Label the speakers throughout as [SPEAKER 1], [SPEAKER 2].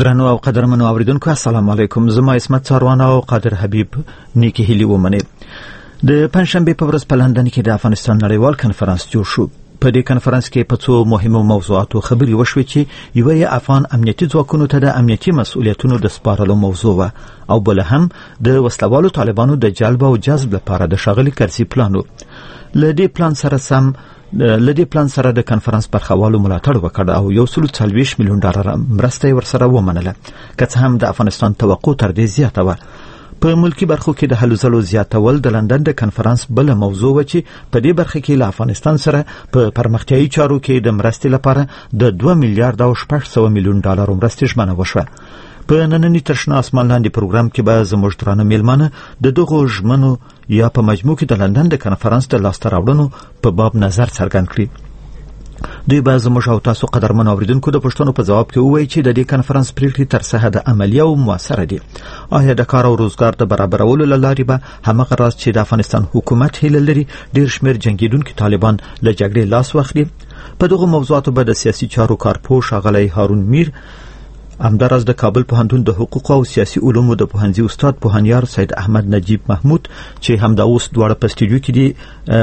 [SPEAKER 1] درنو او قدرمنو اوریدونکو السلام علیکم. زما اسمت څاروان او قادر حبیب نیکی هیلی ومنه. د پنځشنبه په ورځ په لندن کې د افغانستان نړیوال کنفرانس جوړ شو. په دې کنفرانس کې په څو مهمو موضوعاتو خبرې وشوې چې یو یې افغان امنیتي ځواکونو ته د امنیتي مسؤلیتونو د سپارلو موضوع و او بل هم د وسلوالو طالبانو د جلب او جذب لپاره د ښاغلي کرزي پلان و. له دې پلان سره د کنفرانس برخوالو ملاتړ وکړ او $140 میلیون مرسته ورسره ومنله، که څه هم د افغانستان توقع تر دې زیاته و. په ملکی برخو کې د هلو ځلو زیاتول د لندن د کنفرانس بل موضوع و چې په دې برخه کې له افغانستان سره په پرمختیایي چارو کې د مرستې لپاره د $2 میلیارډ او $600 میلیون مرستې ژمنه وشوه. په نننی تشنه اسمان لاندې پروګرام کې به زموږ درانه میلمانه د دغو ژمنو یا په مجموع کې د لندن د کنفرانس د لاسته راوړنو په باب نظر څرګند کړي. دوی به زموږ او تاسو قدرمن اوریدونکو د پوښتنو په جواب کې ووایي چې د دې کنفرانس پریکړې تر څه حده عملي او موثره دي. آیا د کار او روزګار د برابرولو له لارې به همغه راز چې د افغانستان حکومت هیله لري ډېر شمېر جنګېدونکي طالبان له جګړې لاس واخلي؟ په دغو موضوعاتو به د سیاسي چارو کارپوه ښاغلی هارون میر، همداراز د کابل پوهنتون د حقوق او سیاسي علومو د پوهنځي استاد پوهنیار سید احمد نجیب محمود چې همدا اوس دواړه په سټوډیو کې دي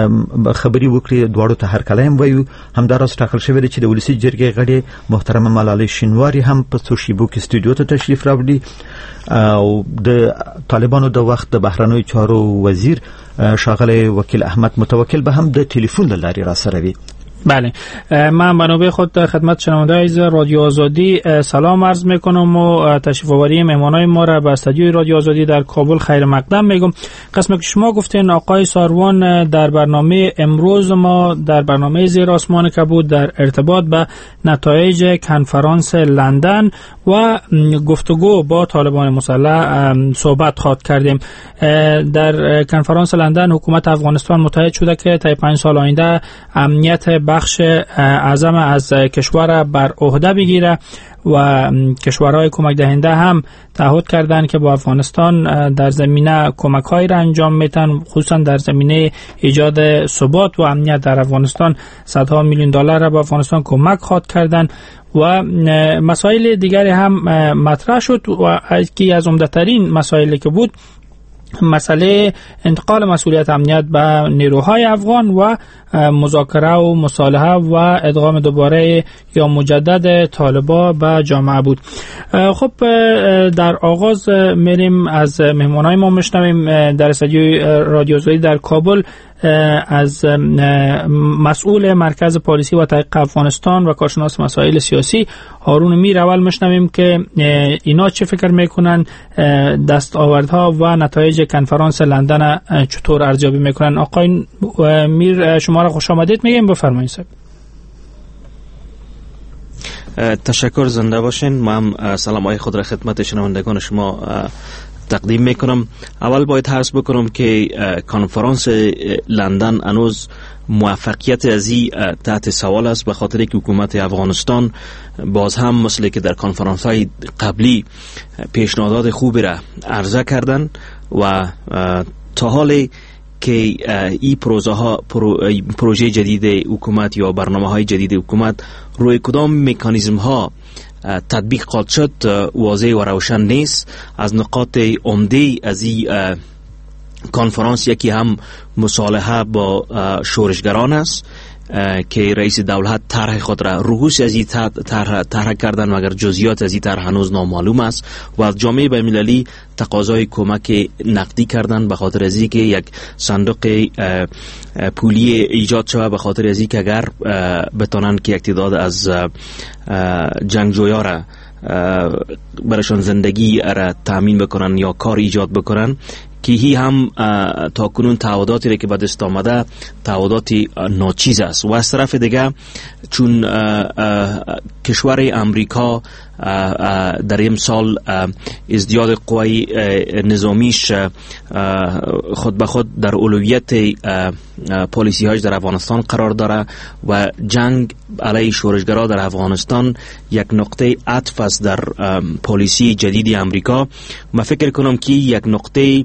[SPEAKER 1] خبري وکړي، دواړو ته هر کله هم وایو. همداراز ټاکل شوی دی چې د ولسي جرګې غړي محترمه ملالۍ شینواري هم په څو شیبو کې سټوډیو ته تشریف راوړي او د طالبانو د وخت د بهرنیو چارو وزیر ښاغلی وکیل احمد متوکل به هم د ټلیفون له لارې را سره وي.
[SPEAKER 2] بله، من بنابه خود خدمت شنونده عزیز رادیو آزادی سلام عرض میکنم و تشریف آوری مهمانای ما را به استودیوی رادیو آزادی در کابل خیر مقدم میگم. قسمی که شما گفتین آقای ساروان در برنامه امروز ما در برنامه زیر آسمان کبود در ارتباط به نتایج کنفرانس لندن و گفتگو با طالبان مسلح صحبت خواهد کردیم. در کنفرانس لندن حکومت افغانستان متحد شده که تا 5 سال آینده امنیت بخش اعظم از کشور بر عهده بگیره و کشورهای کمک دهنده هم تعهد کردند که با افغانستان در زمینه کمک‌هایی را انجام میدن، خصوصا در زمینه ایجاد ثبات و امنیت در افغانستان صدها میلیون دلار را به افغانستان کمک خواهد کردند و مسائل دیگری هم مطرح شد و یکی از عمده‌ترین مسائلی که بود مسئله انتقال مسئولیت امنیت به نیروهای افغان و مذاکره و مصالحه و ادغام دوباره یا مجدد طالبان به جامعه بود. خب در آغاز میریم از مهمانای ما میشنویم در استودیوی رادیو آزادی در کابل از مسئول مرکز پالیسی و تحقیق افغانستان و کارشناس مسائل سیاسی هارون میر اول میشنویم که اینا چه فکر میکنن، دستاوردها و نتایج کنفرانس لندن چطور ارزیابی میکنن. آقای میر شما را خوش آمدید میگیم، بفرمایید.
[SPEAKER 3] تشکر، زنده باشین. ما هم سلامای خود را خدمت شنوندگان شما تقدیم میکنم. اول باید عرض بکنم که کنفرانس لندن هنوز موفقیت ازی تحت سوال است، به خاطر که حکومت افغانستان باز هم مثل که در کنفرانس های قبلی پیشنهادات خوبی را عرضه کردن و تا حالی که این پروژه جدید حکومت یا برنامه های جدید حکومت روی کدام مکانیزم ها تطبیق خواهد شد واضح و روشن نیست. از نقاط عمده از این کنفرانس یکی هم مصالحه با شورشگران است که رئیس دولت طرح خود را رؤوس از این طرح کردن مگر جزئیات از این طرح هنوز نامعلوم است و از جامعه بین‌المللی تقاضای کمک نقدی کردن به خاطر از اینکه یک صندوق پولی ایجاد شود، به خاطر از اینکه اگر بتونن که یک تعداد از جنگجویا را برایشان زندگی را تامین بکنن یا کار ایجاد بکنن، که هی هم تا کنون تعهداتی که به دست آمده تعهداتی ناچیز است. و از طرف دیگه چون کشور امریکا در این سال ازدیاد قوای نظامیش خود به خود در اولویت پالیسی هاش در افغانستان قرار داره و جنگ علیه شورشگرا در افغانستان یک نقطه عطف است در پالیسی جدید امریکا. من فکر کنم که یک نقطه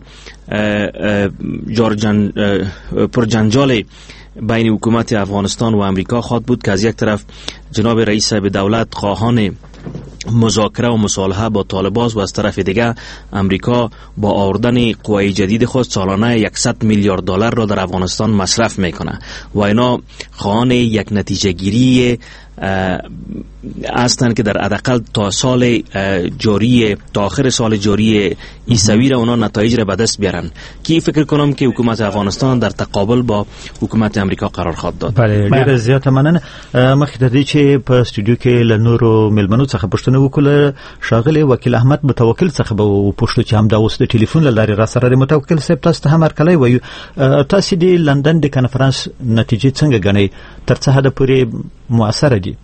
[SPEAKER 3] پر جنجال بین حکومت افغانستان و امریکا خواهد بود که از یک طرف جناب رئیس به دولت خواهان مذاکره و مصالحه با طالبان و از طرف دیگه امریکا با آوردن قوای جدید خود سالانه 100 میلیارد دلار را در افغانستان مصرف میکنه و اینا خواهان یک نتیجه گیری هستند که در حداقل تا سال جاری تا آخر سال جاری عیسوی را اونا نتایج را به دست بیارن که فکر کنم که حکومت افغانستان در تقابل با حکومت امریکا قرار خواهد داد.
[SPEAKER 1] بله ډیر زیاته مننه. مخکې د دې چې په استودیو کې له نورو ملمنو څخه پوښتنه وکړه ښاغلی وکیل احمد متوکل څخه به پوښتو چې هم دا اوس د ټلیفون له لارې را سره د متوکل صاحب تاسو ته هم هرکلی وایو. تاسو د لندن د کنفرانس نتیجې څنګه ګڼئ؟ تر څه حده پورې مؤثره دي؟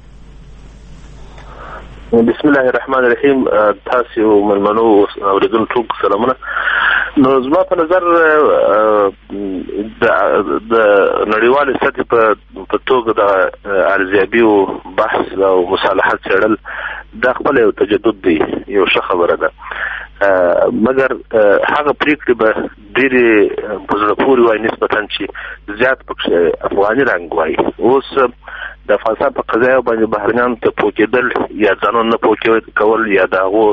[SPEAKER 4] بسم الله الرحمن الرحیم. تاسو ملمنو اوریدونکو سلامونه. نو زما په نظر د نړیوال سطح په توګه د ارزیابي او بحث او مصالحت څېړل د خپل یو تجدد دی، یو ښه خبره ده، مګر هغه پریکړې به ډېرې په زړه پورې وای نسبتاً چې زیات پکې افغاني رنګ وای. اوس د افغانستان په قضایه باندې بهرنیانو ته پوکېدل یا ځانونه نه پوکې کول یا د هغو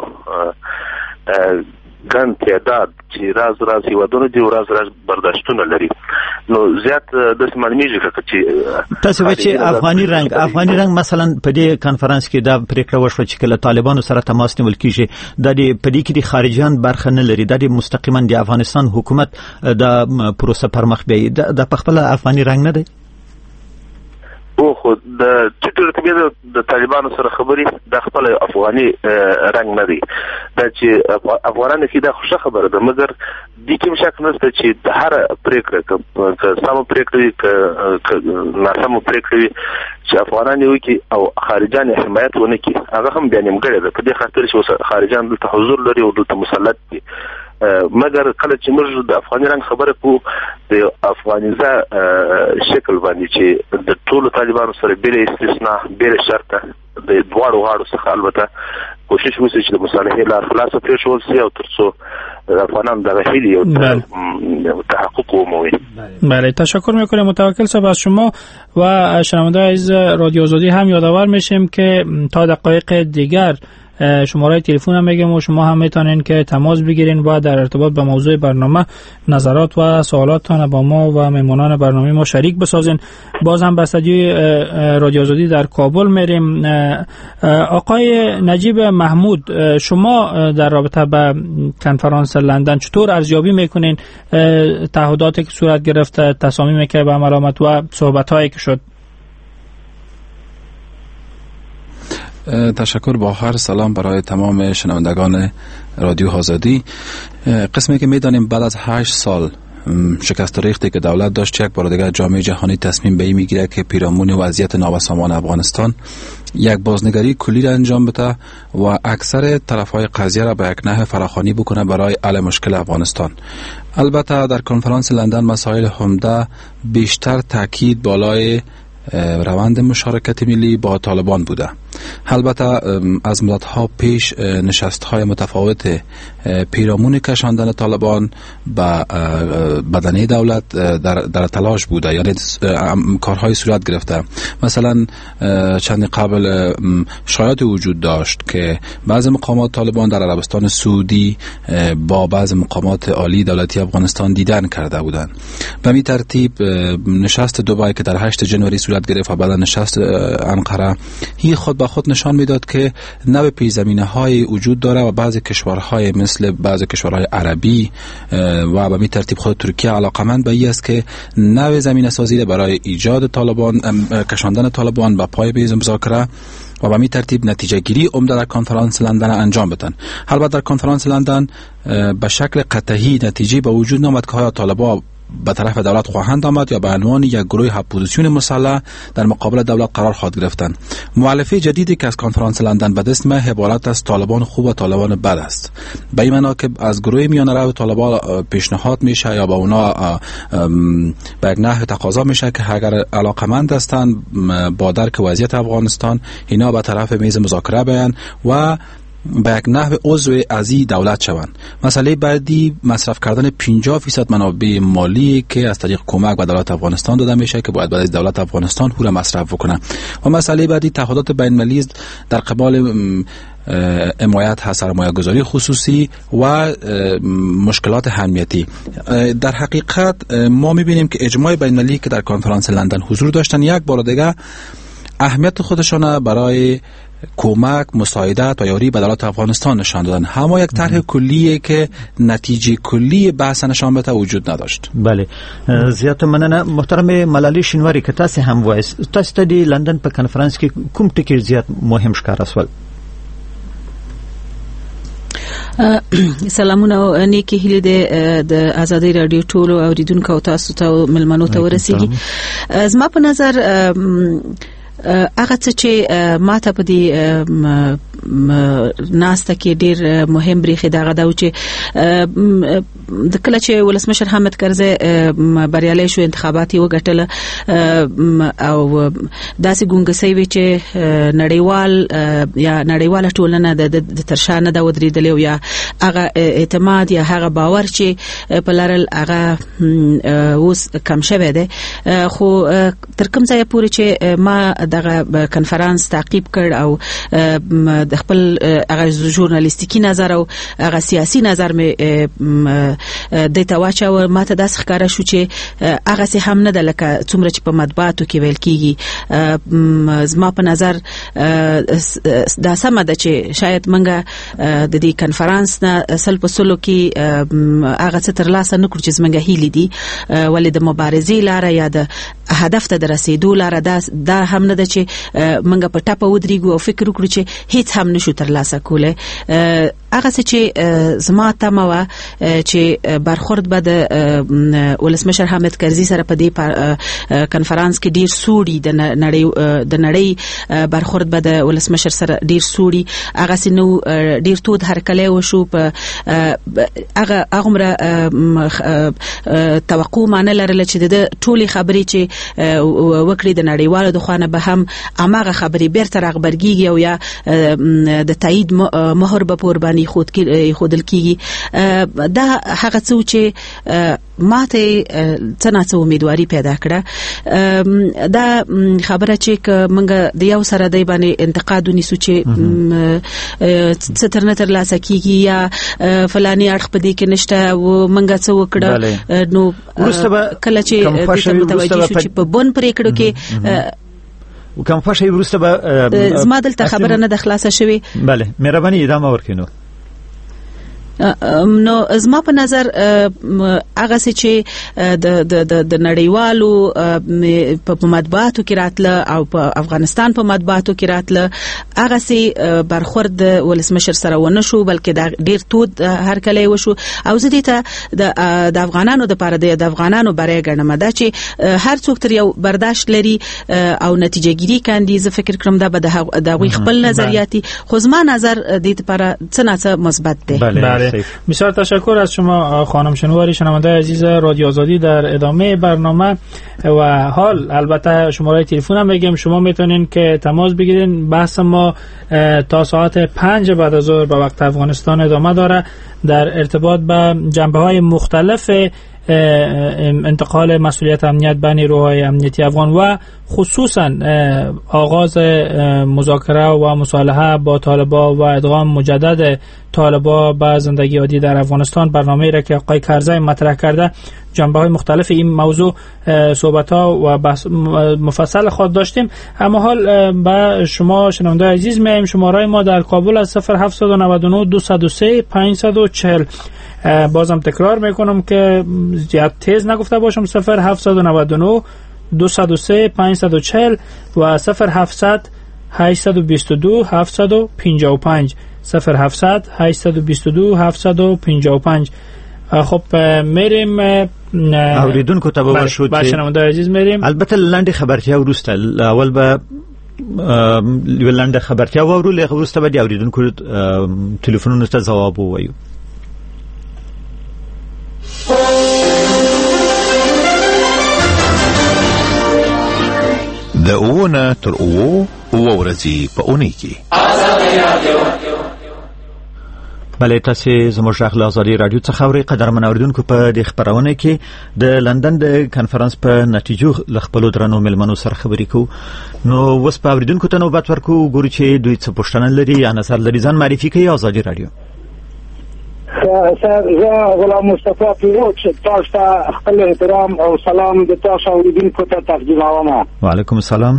[SPEAKER 4] ګڼ تعداد چې راز هېوادونه دي او راز برداشتونه لري، نو زیات داسې معلومېږي چې
[SPEAKER 1] تاسو وایئ چې افغاني رنګ مثلا په دې کنفرانس کې دا پرېکړه وشوه چې کله طالبانو سره تماس نیول کېږي دا په دې کې د خارجیان برخه نه لري، دا مستقیما د افغانستان حکومت د پروسه پر مخ بیایي، دا په خپله افغاني رنګ نه دی؟
[SPEAKER 4] او خو د ټیټ رتبې د طالبانو سره خبرې د خپل افغاني رنګ نه دی، دا چې افغانانو کې دا خوشا خبره ده، مګر دې کې شک نشته چې د هر پریکړه که سمه پریکړه وي که ناسمه پریکړه وي چې افغانان یې وکړي او خارجان یې حمایت ونه کړي، هغه هم بیا نیمګړې ده په دې خاطر چې خارجان دلته حضور لري او دلته مسلط دي. مګر کله چې موږ د افغاني رنګ خبره کوو د افغانیزه شکل باندې چې د ټولو طالبانو سره بېله استثناء بېله شرطه د دواړو غاړو څخه البته کوشش وشي چې د مصالحې لار خلاصه پرېښول شي او تر څو افغانان دغه هیلې او تحقق ومومي.
[SPEAKER 2] بله، تشکر میکنیم متوکل صاحب از شما و شنونده‌های از رادیو آزادی هم یادآور میشیم که تا دقایق دیگر شماره تلفن هم میگم و شما هم میتونین که تماس بگیرین و در ارتباط با موضوع برنامه نظرات و سوالاتتان با ما و مهمانان برنامه ما شریک بسازین. باز هم به استودیوی رادیو آزادی در کابل میریم. آقای نجیب محمود، شما در رابطه با کنفرانس لندن چطور ارزیابی میکنین تعهداتی که صورت گرفته، تصامیمی که به عمل آمد و صحبت‌هایی که شد؟
[SPEAKER 5] تشکر، با هر سلام برای تمام شنوندگان رادیو آزادی. قسمی که میدانیم بعد از 8 سال شکست ریختی که دولت داشت، یک بار دیگر جامعه جهانی تصمیم به این میگیره که پیرامون وضعیت نابسامان افغانستان یک بازنگری کلی را انجام بده و اکثر طرفهای قضیه را به یک نحو فراخوانی بکنه برای حل مشکل افغانستان. البته در کنفرانس لندن مسائل عمده بیشتر تاکید بالای روند مشارکت ملی با طالبان بوده. البته از مدت‌ها پیش نشست‌های متفاوت پیرامون کشاندن طالبان به بدنه دولت در تلاش بوده، یعنی کارهای صورت گرفته. مثلا چند قبل شایعات وجود داشت که بعضی مقامات طالبان در عربستان سعودی با بعضی مقامات عالی دولتی افغانستان دیدن کرده بودند. به این ترتیب نشست دبی که در 8 جنوری صورت گرفت و بعد نشست انقره هی خود به خود نشان میداد که نوع پیش‌زمینه‌های وجود داره و بعضی کشورهای مثل بعضی کشورهای عربی و به این ترتیب خود ترکیه علاقمند به این است که نوع زمینه سازی برای ایجاد طالبان، کشاندن طالبان به پای میز مذاکره و به این ترتیب نتیجه گیری عمده در کنفرانس لندن انجام بدن. البته در کنفرانس لندن به شکل قطعی نتیجه به وجود نامد که آیا طالبان به طرف دولت خواهند آمد یا به عنوان یک گروه اپوزیسیون مسلح در مقابل دولت قرار خواهد گرفتند. مؤلفه جدیدی که از کنفرانس لندن به دست میآید عبارت از طالبان خوب و طالبان بد است. به این معنی که از گروه میانه رو طالبان پیشنهاد میشه یا به اونا به یک نحو تقاضا میشه که اگر علاقمند هستند با درک وضعیت افغانستان اینا به طرف میز مذاکره بیان و به یک نحو عضو از این دولت شوند. مسئله بعدی مصرف کردن 50% منابع مالی که از طریق کمک به دولت افغانستان داده میشه که باید بعد دولت افغانستان هو را مصرف بکنه. و مسئله بعدی تعهدات بین المللی در قبال حمایت هست، سرمایه گذاری خصوصی و مشکلات امنیتی. در حقیقت ما میبینیم که اجماع بین المللی که در کنفرانس لندن حضور داشتن یک بار دیگه اهمیت خودشان برای کمک، مساعدت و یاری به دولت افغانستان نشان دادن. همه یک طرح کلیه که نتیجه کلی بحث نشان بده وجود نداشت.
[SPEAKER 1] بله، زیات مننه محترم ملالي شینواری که تاسو هم وایس تاسو د لندن په کنفرانس کې کوم ټکی زیات مهم ښکار اسول؟
[SPEAKER 6] سلامونه نیکی هیله د آزادۍ رادیو ټولو اوریدونکو او تاسو ته ملمنو ته ورسیږي. زما په نظر هغه څه چې ماته په دې ناسته کې ډیر مهم بریخي دغه دا چې د کله چې ولسمشر حامد کرزي بریالي شو انتخابات یې وګټل او داسې ګونګسي وی چې نړیوال یا نړیواله ټولنه د ترشانه د ودریدل او یا هغه اعتماد یا هغه باور چې په لارل هغه اوس کم شوه دی. خو تر کوم ځای پورې چې ما دغه کنفرانس تعقیب کړ او د خپل هغه ژورنالیستیکی نظر او هغه سیاسي نظر مې د تواچو ماته داس ښکارا شو چې هغه سه هم نه د لکه څومره چې په مطبوعاتو کې ویل کیږي. زما په نظر دا سم ده چې شاید منګه د دې کنفرانس نه اصل په سلو کې هغه څه تر لاسه نکړو چې زمنګه هیلې دي ولې د مبارزې لار یا د هدف ته رسیدو لار دا هم نه ده چې منګه په ټاپه ودرېګو او فکر وکړو چې هیڅ هم نشو تر لاسه کوله. هغه چې زما تمه چې برخورد به د ولسمشر حامد کرزي سره په دې کنفرانس کې ډیر سوري د نړۍ برخورد به د ولسمشر سره ډیر سوري هغه سينو ډیر تود هرکلی وشو په هغه عمره توقع معنی لرله چې د ټولي خبرې چې وکړي د نړیوالو د خوانه به هم اماغه خبرې بیرته راغبرګيږي او یا د تایید مهر به قرباني خودل کیږي. دا هغه څه چې ماته څنګه امیدواري پیدا کړه دا خبره چې منګه د یو سره دی باندې انتقاد ونیسو چې ستر نتر لاسه کیږي یا فلاني اړخ په دې کې نشته و منګه څه وکړه نو کله چې متوجي شو چې په بون پریکړو کې
[SPEAKER 1] وکم فشي ورسته به
[SPEAKER 6] زما دلته خبره نه د خلاصه شوی.
[SPEAKER 1] بله مهرباني ادامه ورکینو.
[SPEAKER 6] نو زما په نظر هغه چې د نړیوالو په مطبوعاتو کې راتله او په افغانستان په مطبوعاتو کې راتله هغه سي برخورد ولسمشر سره ونه شو بلکې دا ډیر تود هرکلی وشو او زه دې ته د افغانانو د پاره د افغانانو برای ګڼم دا چې هر څوک تر یو برداشت لري او نتیجه گیری کاندي. زه فکر کوم دا به د خپل نظریاتي خو زما نظر دې لپاره څه مثبت دی.
[SPEAKER 2] بسیار تشکر از شما خانم شنواری شنونده عزیز رادیو آزادی. در ادامه برنامه و حال البته شماره تلفن هم بگیم شما میتونین که تماس بگیرین. بحث ما تا ساعت 5 بعد از ظهر به وقت افغانستان ادامه داره در ارتباط به جنبه‌های مختلف انتقال مسئولیت امنیت بین نیروهای امنیتی افغان و خصوصا آغاز مذاکره و مصالحه با طالبان و ادغام مجدد طالبان به زندگی عادی در افغانستان. برنامه‌ای را که آقای کرزی مطرح کرده جنبه‌های مختلف این موضوع صحبت‌ها و بحث مفصل خود داشتیم. اما حال به شما شنونده عزیز میایم. شماره ما در کابل از 0799 203 540. بازم تکرار میکنم که زیاد تیز نگفته باشم. 0799 203 540 و 0700 822 755 0700 822 755. خب میریم
[SPEAKER 1] اوریدونکو ته ورشو
[SPEAKER 2] چې شنونده عزیز میریم.
[SPEAKER 1] البته لاندې خبرتیا ورسته اول به لاندې خبرتیا ورول ورسته به اوریدونکو ټلیفونونو ته جواب وایو.
[SPEAKER 7] د اوونه تر اوو ورځې په اونۍ کې
[SPEAKER 1] بله تاسو زموږ غږ له ازادي رادیو څخه اورئ. قدرمن اوریدونکو په دې خبرونه کې د لندن د کانفرنس په نتیجو له خپلو درنو مېلمنو سره خبرې کوو. نو اوس په اوریدونکو ته نوبت ورکوو ګورو چې دوی څه پوښتنه لري یا نظر لري. ځان معرفي کوي ازادي رادیو.
[SPEAKER 7] زه غلام مصطفی پیروز تاسو ته خپل احترام او سلام د تاسو اوریدونکو ته تقدیموم.
[SPEAKER 1] وعلیکم السلام.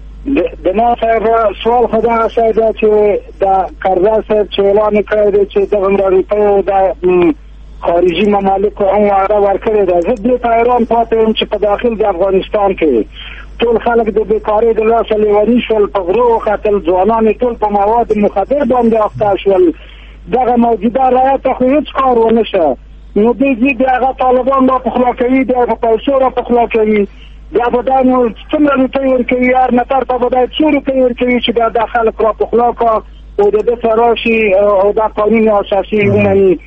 [SPEAKER 7] د ما سره سوال خدای ساده چې د کارزار صاحب چې اعلان کړی چې د امریکا د خارجي ممالک هم وعده ورکړې ده. زه دې په ایران پاتې یم چې په داخل د افغانستان کې ټول خلک د بیکارۍ د لاسه لیوني شول، په غرو وختل، ځوانان ټول په مواد مخدر باندې اخته شول. دغه موجوده رعایت خو هیڅ کار ونه شه. نو دوی د هغه طالبان را پخلا کوي، د هغه پیسو را پخلا کوي، بیا به دا نو څومره روپۍ ورکوي، هر نفر ته به دا څو روپۍ ورکوي چې بیا دا خلک را پخلا کا او د ده سره راشي او دا قانون اساسي ومني.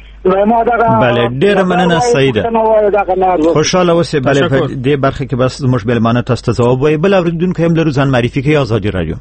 [SPEAKER 1] بله ډیره مننه سیده، خوشحاله اوسئ. بله په دې برخه کې بس زموږ مېلمانه تاسو ته ځواب وایي. بل اوریدونکی هم لرو، ځان معرفي کوي ازادي رادیو.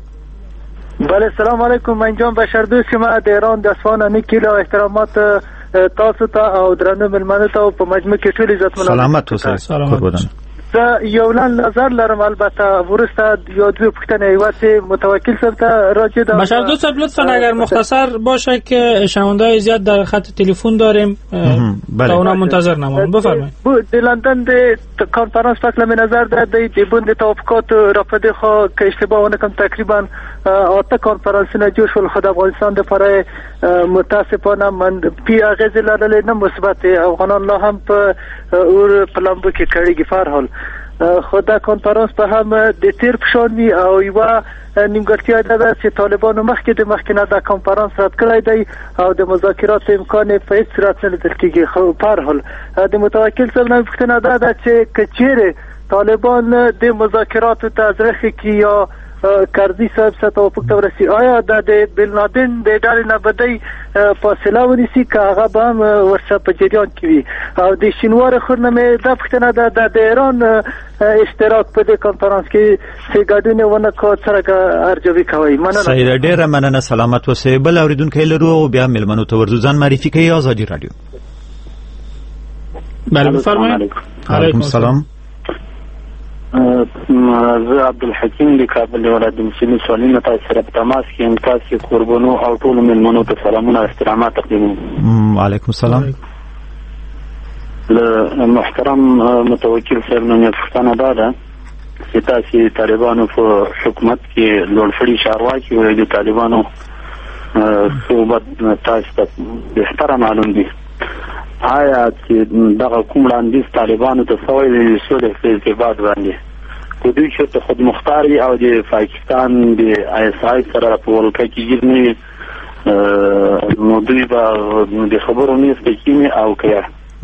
[SPEAKER 8] بله سلام علیکم، من جان بشردوست شما د ایران د اصفهان نیکیل او احترامات تاسو ته او درنو مېلمنو ته په مجموع کې ټول عزت مننه.
[SPEAKER 1] سلامت اوسئ. قربان.
[SPEAKER 8] زه یو نظر لرم، البته ورسته یا دوی پوښتنه ایوات متوکل صاحب ته راجع ده.
[SPEAKER 2] بشردوست صاحب لطفا اگر مختصر باشه که شنونده‌های زیاد در خط تلفن داریم تا اونا منتظر نمونن. بفرمایید.
[SPEAKER 8] د لندن د کنفرانس فکر من نظر ده د بند توافقات رافده خو که اشتباه نکنم تقریبا 8 کنفرانس نه جوړ شول. خود افغانستان د فرای متاسفانه من پی اغاز لرل نه مثبت افغانان لا هم په اور پلمبو کې کړي فرحال خدا کنفرانس په هم د تیر پښونی او یو نیمګړتیا ده چې طالبانو مخکې د مخکنه د کنفرانس رد کړی دی او د مذاکرات امکان په هیڅ صورت نه لیدل کېږي. خو په هر حال د متوکل صاحب نه پوښتنه ده چې کچېره طالبان د مذاکراتو ته ازرخ کی یا کارزی صاحب څخه توافق ته ورسي، آیا د بن لادن د ډلې نه بدی فاصله ونیسي که هغه به هم ورسره په جریان کې وي؟ او د شینوار خورنمې دا پوښتنه ده د ایران اشتراک په دې کنفرانس کې چې ګډون ونه کو څرګه ارزوي کوي. مننه.
[SPEAKER 1] صحیح، ډیره مننه. سلامت اوسئ. بل اوریدونکی لرو او بیا مېلمنو ته ورځو. ځان معرفي کوي ازادي رادیو.
[SPEAKER 2] بله بفرمایئ.
[SPEAKER 1] علیکم السلام.
[SPEAKER 9] زه عبدالحکیم د کابل ولایت مسلمان سوالینه تاسو سره په تماس کې یم. تاسو قربانو او ټول مېلمنو ته سلامونه او احترامات تقدیموم.
[SPEAKER 1] وعلیکم السلام.
[SPEAKER 9] له محترم متوکل صاحب نه پوښتنه ده چې تاسو طالبانو په حکومت کې لوړ چارواکي او د طالبانو صحبت تاسو ته بهتره معلوم دي. آیا چې دغه کوم وړاندیز طالبانو ته شوی دی سولې په ارتباط باندې که دوی چې خود مختاري او د پاکستان د ISI سره په ولکه کې ګیر نه نو دوی به د خبرو نه استکینی او که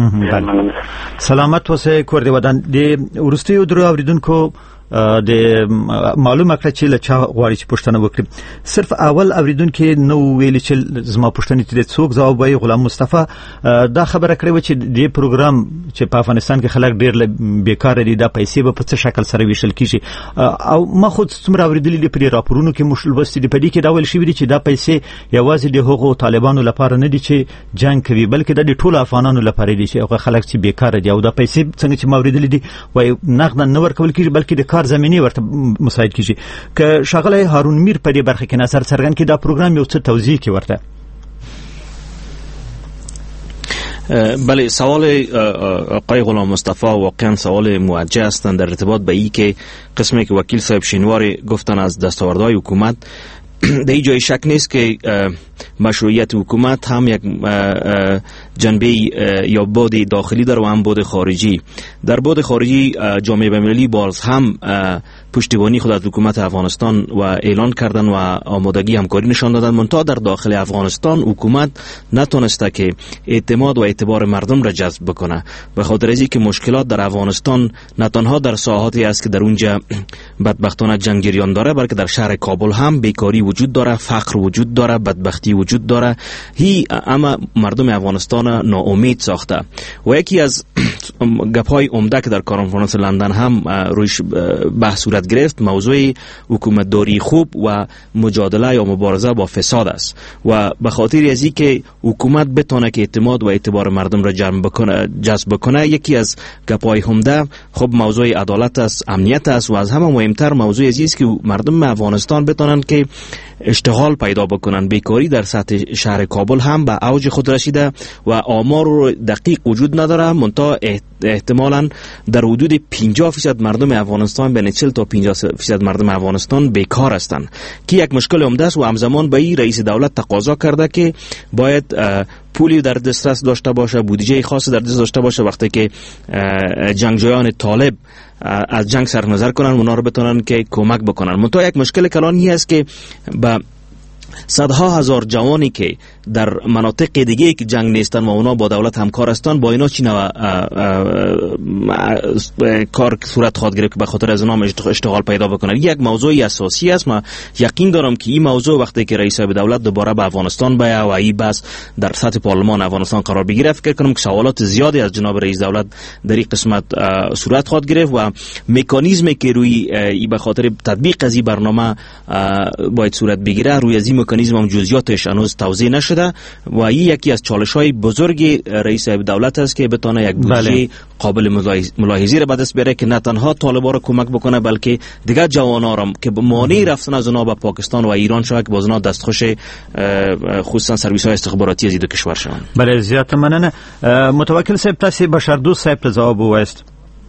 [SPEAKER 1] سلامت اوسئ. کور دې ودان. د وروستیو درو اوریدونکو د معلومه کړه چې له چا غواړي چې پوښتنه وکړي. صرف اول اوریدونکو نو ویل چې زما پوښتنې ته څوک ځواب وایي. غلام مصطفی دا خبره کړې و چې د پروګرام چې په افغانستان کې خلک ډېر بیکاره دي، دا پیسې به په څه شکل سره ویشل کیږي. او ما خود څومره اوریدلې دي په راپورونو کې مشلبستې دي په دې کې دا ویل شوی دی چې دا پیسې یوازې د هغو طالبانو لپاره نه دي چې جنگ کوي، بلکې د ټولو افغانانو لپاره دي چې هغه خلک چې بیکاره دي. او دا پیسې څنګه چې ما اوریدلې دي وایي نقداً نه ورکول کیږي بلکې د کار زمینی ورته مساعد کیږي. که شاغله هارون میر په دې برخه کې نظر څرګند کړي دا پروګرام یو څه توضیح کوي ورته.
[SPEAKER 3] بله، سوال آقای غلام مصطفی واقعا سوال موجه هستند در ارتباط به این که قسمی که وکیل صاحب شینواری گفتن از دستاوردهای حکومت در این جای شک نیست که مشروعیت حکومت هم یک جنبه یا بعد داخلی داره و هم بعد خارجی. در بعد خارجی جامعه بین‌المللی باز هم پشتیبانی خود از حکومت افغانستان و اعلان کردن و آمادگی همکاری نشان دادن. منتها در داخل افغانستان حکومت نتونسته که اعتماد و اعتبار مردم را جذب بکنه، به خاطر از اینکه مشکلات در افغانستان نه تنها در ساحاتی است که در اونجا بدبختانه جنگیریان داره، بلکه در شهر کابل هم بیکاری وجود داره، فقر وجود داره، بدبختی وجود داره. اما مردم افغانستان ناامید ساخته. و یکی از گپ‌های عمده که در کنفرانس لندن هم رویش بحث صورت گرفت موضوع حکومتداری خوب و مجادله یا مبارزه با فساد است و به خاطر از اینکه حکومت بتونه که اعتماد و اعتبار مردم را جذب بکنه، یکی از گپ‌های عمده خب موضوع عدالت است، امنیت است و از همه مهمتر موضوع از است که مردم افغانستان بتونن که اشتغال پیدا بکنن. بیکاری در سطح شهر کابل هم به اوج خود رسیده و آمار دقیق وجود نداره، منتها احتمالاً در حدود 50% مردم افغانستان، بین 40 تا 50% مردم افغانستان بیکار هستند که یک مشکل عمده است و همزمان به این رئیس دولت تقاضا کرده که باید پولی در دسترس داشته باشه، بودجه خاص در دست داشته باشه وقتی که جنگجویان طالب از جنگ صرف نظر کنن، اونا رو بتونن که کمک بکنن. منتها یک مشکل کلانی است که با صدها هزار جوانی که در مناطق دیگه که جنگ نیستن و اونا با دولت همکار هستن، با اینا چی نوع کار صورت خواهد گرفت که به خاطر از اونا اشتغال پیدا بکنن. یک موضوع اساسی است. من یقین دارم که این موضوع وقتی که رئیس دولت دوباره به افغانستان بیاید و این بحث در سطح پارلمان افغانستان قرار بگیره، فکر کنم که سوالات زیادی از جناب رئیس دولت در این قسمت صورت خواهد گرفت و مکانیزمی که روی این به خاطر تطبیق از این برنامه باید صورت بگیره، روی از این مکانیزم هم جزئیاتش هنوز توضیح نشده و این یکی از چالش‌های بزرگ رئیس دولت است که بتونه یک بودجه قابل ملاحظه را به دست بیاره که نه تنها طالبان را کمک بکنه بلکه دیگر جوانان را که مانع رفتن از اونها به پاکستان و ایران شود که باز اونها دستخوش خصوصا سرویس‌های استخباراتی از این دو کشور شوند.
[SPEAKER 1] بله، زیاد مننه. متوکل صاحب، تاسو بشردوست صاحب ته ځواب ووایست.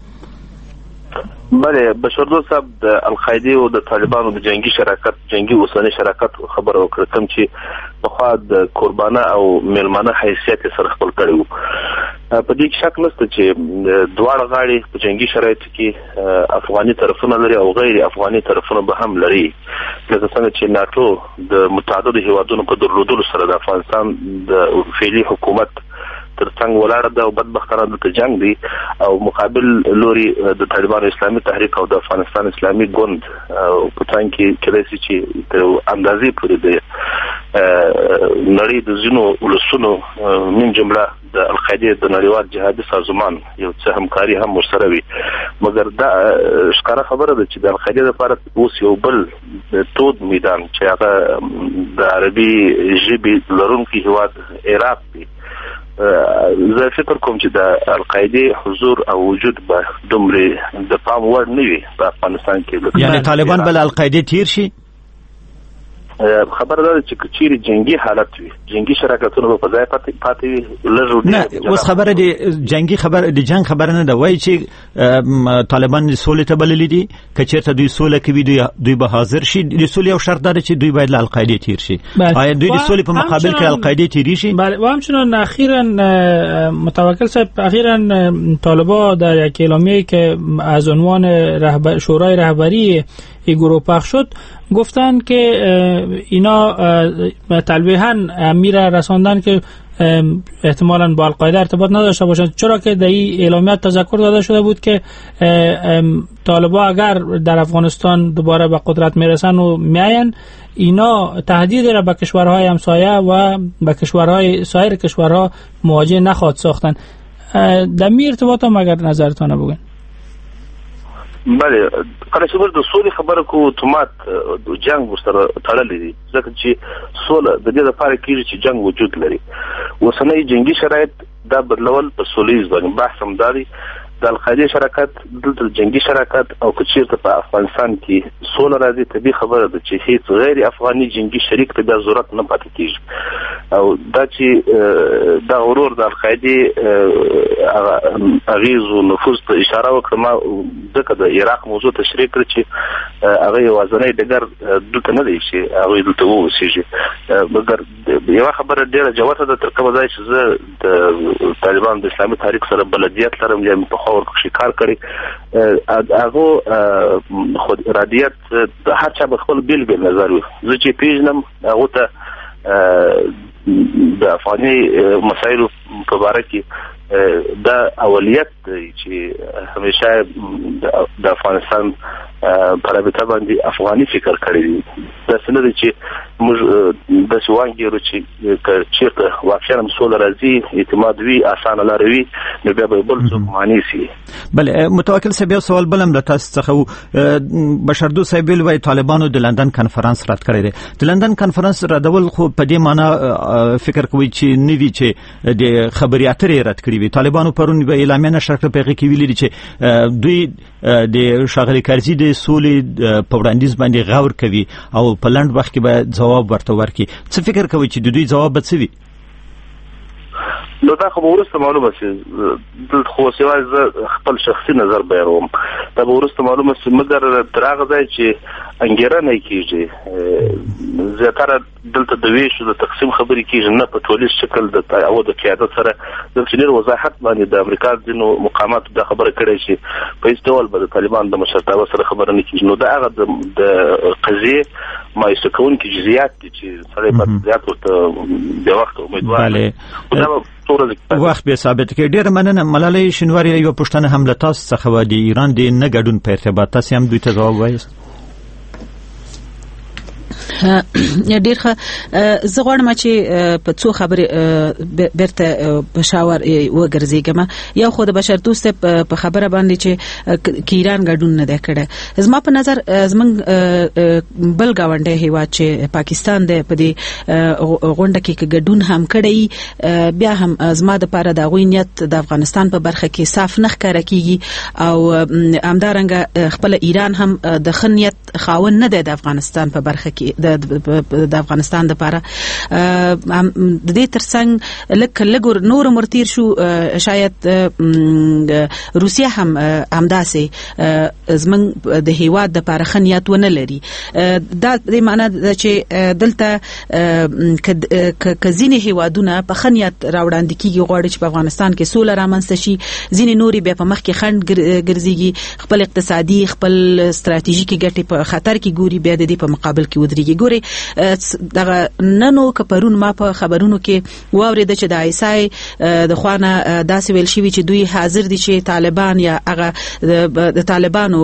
[SPEAKER 4] بله، بشردوست صاحب د القاعده او د طالبانو د جنگي شراکت، جنگي اوسنۍ شراکت خبره وکړه، کوم چې بخوا د قربانه او میلمانه حیثیت سره خپل کړی وو. په دې کې شک نشته چې دواړه غاړې په جنگي شرایطو کې افغاني طرفونه لري او غیر افغاني طرفونه به هم لري. لکه څنګه چې ناتو د متعددو هیوادونو په درلودلو سره د افغانستان د فعلي حکومت ترڅنګ ولاړه ده او بدبختانه د جنگ دی او مقابل لوري د طالبانو اسلامي تحریک او د افغانستان اسلامي ګوند په څنګ کې کله چې تر اندازې پورې د نړۍ د ځینو ولسونو من جمله د القاعده د نړیوال جهادي سازمان یو څه همکاري هم ورسره وي، مګر دا ښکاره خبره ده چې د القاعده لپاره اوس یو بل تود میدان چې هغه د عربي ژبې لرونکي هیواد عراق دی. زه فکر کوم چې د القاعده حضور او وجود به دومره د پام وړ نه وي په افغانستان کې.
[SPEAKER 1] یعنی طالبان بل القاعده تیر شي؟
[SPEAKER 4] خبر ده چې چیرې جنگي حالت وي، جنگي شراکتونه په ځای پاتې وي لږ.
[SPEAKER 1] نه، اوس خبره د جنگي خبر د جنگ خبره نه ده، وایي چې طالبان سولې ته بللي دي، که چېرته دوی سوله کوي دوی به حاضر شي. د سولې یو شرط ده چې دوی باید له القاعده تیر شي. آیا دوی د سولې په مقابل کې القاعده تیری شي؟
[SPEAKER 2] بله، و همچنان اخیراً متوکل صاحب اخیراً طالبان در یک اعلامیه‌ای که از عنوان شورای رهبری این گروه پخش شد گفتن که اینا تلویحاً میره رساندن که احتمالاً با القاعده ارتباط نداشته باشند، چرا که در این اعلامیه تذکر داده شده بود که طالبان اگر در افغانستان دوباره به قدرت میرسن و میاین، اینا تهدید را به کشورهای همسایه و به کشورهای سایر کشورها مواجه نخواهد ساختن. در می ارتباط هم اگر نظرتان بگین.
[SPEAKER 4] بله، کله چې موږ د سولې خبره کوو اتومات جنگ ورسره تړلی دی، ځکه چې سوله د دې لپاره کېږي چې جنگ وجود لري. اوسنۍ جنگي شرایط دا بدلول په سولهییز باندې بحث هم دا دی. د القاعده شراکت دلته جنگي شراکت او که چیرته په افغانستان کې سوله راځي، طبیعي خبره ده چې هیڅ غیر افغاني جنگي شریک ته بیا ضرورت نه پاتې کېږي. او دا چې دا غرور د القاعده اغیز او نفوذ ته اشاره وکړه، ما ځکه د عراق موضوع تشریح کړ چې هغه یوازینی ډګر دلته نه دی چې هغوی دلته واوسېږي. مګر یوه خبره ډېره جوته ده، تر کومه ځای چې زه د طالبانو د اسلامي تحریک سره بلدیت لرم یا مې پخوا ورکښې کار کړی، هغو خود ارادیت د هر چا به خپل بېل بېل نظر وي. زه چې پېژنم هغو ته د افغاني مسایلو په باره کې دا اولیت چې همیشه د افغانستان پر رابطه باندې افغاني فکر کړی دی. دا څه نه دی چې موږ داسې وانګېرو چې چېرته واقعا سوله راځي، اعتماد وي، اسانه لاره وي، نو بیا به بل څوک معنی سي.
[SPEAKER 1] بله متوکل صاحب، یو سوال بل هم له تاسو څخه بشردوست صاحب ویل طالبانو د لندن کنفرانس رد کړی دی. د لندن کنفرانس ردول خو په دې معنی فکر کوي چې نه وي چې د خبري اترې رد کړي وي. طالبانو پرون به اعلامیه نشر کړه، په هغې کې ویلي چې دوی د ښاغلي کرزي د سولې په وړاندیز باندې غور کوي او په لنډ وخت کې به ځواب ورته ورکړي. څه فکر کوي چې د دوی ځواب به څه وي؟
[SPEAKER 4] نو دا خو وروسته معلومه شي. دلته خو سوای زه خپل شخصي نظر بیانوم، دا به وروسته معلومه شي، مګر تر هغه ځای چې انګېرنه کېږي زیاتره دلته د ویشو د تقسیم خبرې کېږي، نه په ټولیز شکل او د قیادت سره دلته ډېر وضاحت باندې د امریکا ځینو مقاماتو دا خبره کړې چې په هېڅ ډول به د طالبان د مشرتابه سره خبره نه کېږي. نو دا هغه د قضیې مایوسه کوونکي جزئیات دي چې سړی باید زیات ورته بې وخته امیدوار
[SPEAKER 1] وخت به ثابت کې. ډېر مننه ملالۍ شینواري. یو پوښتنه هم له تاسو څخه و د ایران د نه ګډون په ارتباط، تاسو هم دوی ته ځواب وایاست؟
[SPEAKER 6] ډېر ښه. زه غواړم چې په څو خبرې بیرته پېښور وګرځېږم. یو خو د بشردوست په خبره باندې چې ایران ګډون نه دی کړی. زما په نظر زموږ بل ګاونډی هېواد چې پاکستان دی په دې غونډه کې ګډون هم کړی، بیا هم زما دپاره د هغوی نیت د افغانستان په برخه کې صاف نه ښکاره کېږي او همدارنګه خپله ایران هم د ښه نیت خاوند نه دی د افغانستان په برخه کې د افغانستان لپاره. د دې ترڅنګ لږ نور مرتیر شو، شاید روسیا هم همداسې زموږ د هیواد لپاره ښه نیت ونه لري. دا د معنی ده چې دلته که ځینې هیوادونه په ښه نیت راوړاندې کېږي، غواړي چې په افغانستان کې سوله رامنځته شي، ځینې نورې بیا په مخ کې خنډ ګرځېږي، خپل اقتصادي خپل ستراتیژیکي ګټې په خطر کې ګوري، بیا د دې په مقابل کې ودرېږي. ګوري دغه ننو که پرون ما په خبرونو کې واورېده چې د آیسای د خوانه داسې ویل شوي چې دوی حاضر دي چې طالبان یا هغه د طالبانو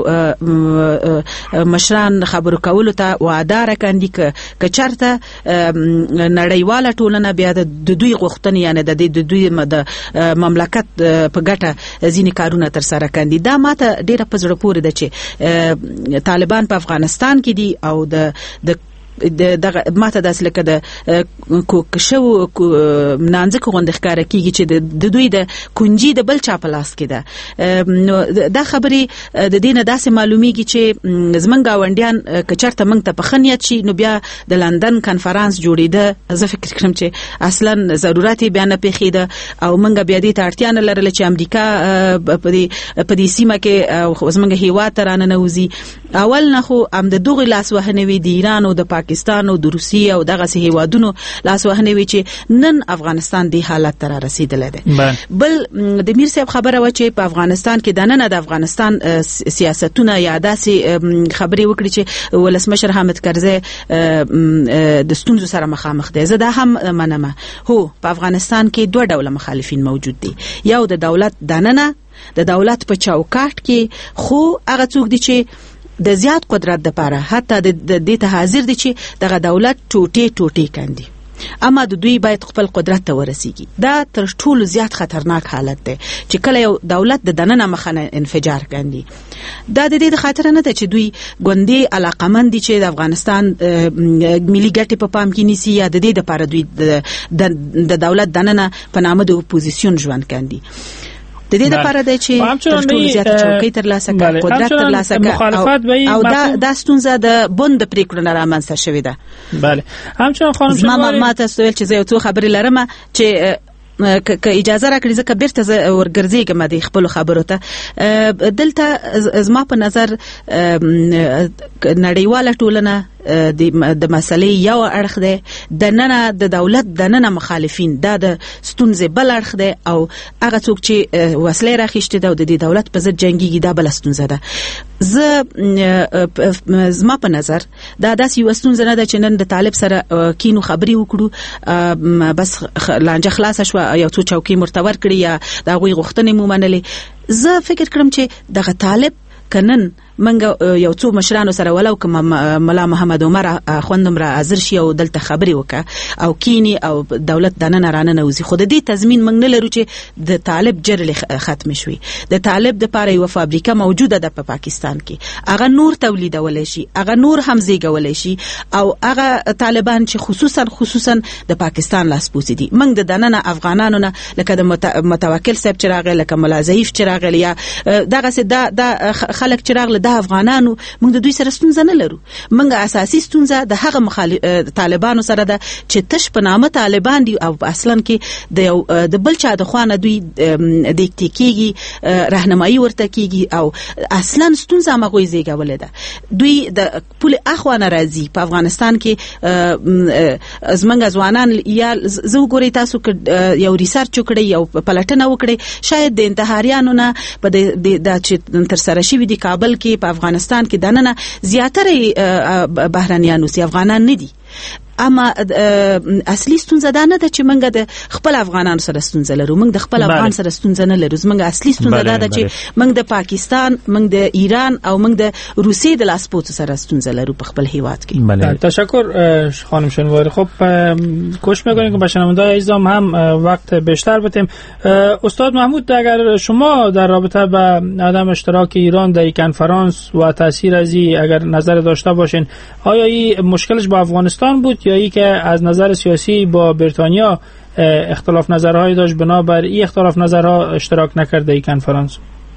[SPEAKER 6] مشران خبرو کولو ته وعده راکاندي که چېرته نړیواله ټولنه بیا د دوی غوښتنې یعنې د دوی د مملکت په ګټه ځینې کارونه ترسره کاندي. دا ماته ډېره په زړه پورې ده چې طالبان په افغانستان کې دي او د دغه ماته داسې لکه د کوکشو نانځکو غوندې ښکاره کېږي چې د دوی د کنجي د بل چا په لاس کې ده. نو دا خبرې د دې نه داسې معلومیږي چې زموږ ګاونډیان که چېرته موږ ته په ښه نیت شي نو بیا د لندن کنفرانس جوړېده، زه فکر کوم چې اصلا ضرورت یې بیا نه پېښېده او موږ بیا دې ته اړتیا نه لرله چې امریکا په دې سیمه کې زموږ هېواد ته راننوځي. اول نه خو هم د دغې لاسوهنې وي د ایران او د پاکستان او د روسیې او دغسې هېوادونو لاسوهنې وي چې نن افغانستان دې حالت ته را رسېدلی دی. بل د میر صاحب خبره وه چې په افغانستان کې دننه د افغانستان سیاستونه یا داسې خبرې وکړي چې ولسمشر حامد کرزی د ستونزو سره مخامخ دی. زه دا هم منمه. هو په افغانستان کې دوه ډوله مخالفین موجود دي. یو د دولت دننه د دولت په چوکاټ کې خو هغه څوک دي چې د زیات قدرت لپاره حتی د دې ته حاضر دي چې دغه دولت ټوټې کاندي، اما د دوی باید خپل قدرت ته ورسیږي. دا تر ټولو زیات خطرناک حالت دی چې کله یو دولت د دننه مخه انفجار کاندي. دا د دې خاطر نه ده چې دوی ګوندې علاقمند دي چې د افغانستان ملي ګټې په پام کې نیسي یا د دې لپاره دوی د دولت دننه په نامه د اپوزیسیون ژوند کاندي. د دې لپاره دی چې تر ټولو زیاته چوکۍ ترلاسه کړي، قدرت ترلاسه کړي او دا ستونزه د بند پرېکړو نه رامنځته شوې ده. بله
[SPEAKER 2] همچنان خانم شینواري
[SPEAKER 6] ما تاسو ویل چې زه یو څو خبرې لرم چې که اجازه راکړي ځکه بیرته ورګرځېږم د خپلو خبرو ته. دلته زما په نظر نړیواله ټولنه د مسلې یو اړخ دی، د ننه د دولت د ننه مخالفین دا د ستونزې بل اړخ دی، او هغه څوک چې وسلې راخیشتي ده او د دې دولت په ضد جنګیږي دا بل ستونزه ده. زما په نظر دا داسې یو ستونزه نه ده چې نن د طالب سره کینو خبري وکړو بس لانجه خلاصه شو، یو څو چوکۍ مرتور کړي یا دا غوي غوښتنې مو منلې. زه فکر کړم چې دغه طالب کنن منګه یو څو مشرانو سره ولو کوم ملا محمد عمر خوندم را حاضر شي او دلته خبري وکړه او کینی او دولت دنه رانه نوزي، خو د دې تضمین موږ نه لرو چې د طالب جرل ختم شوي. د طالب د پاره یو فابریکه موجوده ده په پاکستان کې، هغه نور تولیدول شي، هغه نور هم زیږول شي، او هغه طالبان چې خصوصا د پاکستان لاسپوڅي دي. موږ د دنه افغانانو نه لکه د متوکل صاحب چې راغی، لکه ملا ضعیف چې راغی، یا دغه د خلک چې راغله د افغانانو، موږ د دوی سره ستونزه نه لرو. موږ اساسي ستونزه د هغه طالبانو سره ده چې تش په نامه طالبان دي او اصلا کې د بل چا د خوانه دوی د اکتیکيږي راهنمایي ورته کیږي، او اصلا ستونزه مغوي زیږولې ده. دوی د پول اخوانه راځي په افغانستان کې. زمنګ ځوانان یا زه ګوري تاسو یو ریسرچ وکړئ، یو پلټنه وکړئ، شاید د انتحاریانو نه په د چې تر سره شوی دی کابل کې په افغانستان کې دنه زیاتره بهرانيان اوسي، افغانان نه دي. اما اصلي ستونزه دا نه ده چې موږ د خپل افغانانو سره ستونزه لرو، موږ د خپل افغان سره ستونزه نه لرو. موږ اصلي ستونزه دا ده چې موږ د پاکستان، موږ د ایران او موږ د روسیې د لاسپوڅو سره ستونزه لرو په خپل هیواد کې.
[SPEAKER 2] تشکر خانم شنواری. خب کوشش می‌کنیم که به شنونده‌های عزیزم هم وقت بیشتر بدیم. استاد محمود، اگر شما در رابطه با عدم اشتراک ایران در کنفرانس و تاثیر از اگر نظر داشته باشین، آیا این مشکلش با افغانستان بود یا ای که از نظر سیاسی با بریتانیا اختلاف نظرهایی داشت، بنابر این اختلاف نظرها اشتراک نکرده این کنفرانس؟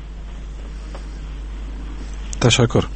[SPEAKER 5] تشکر.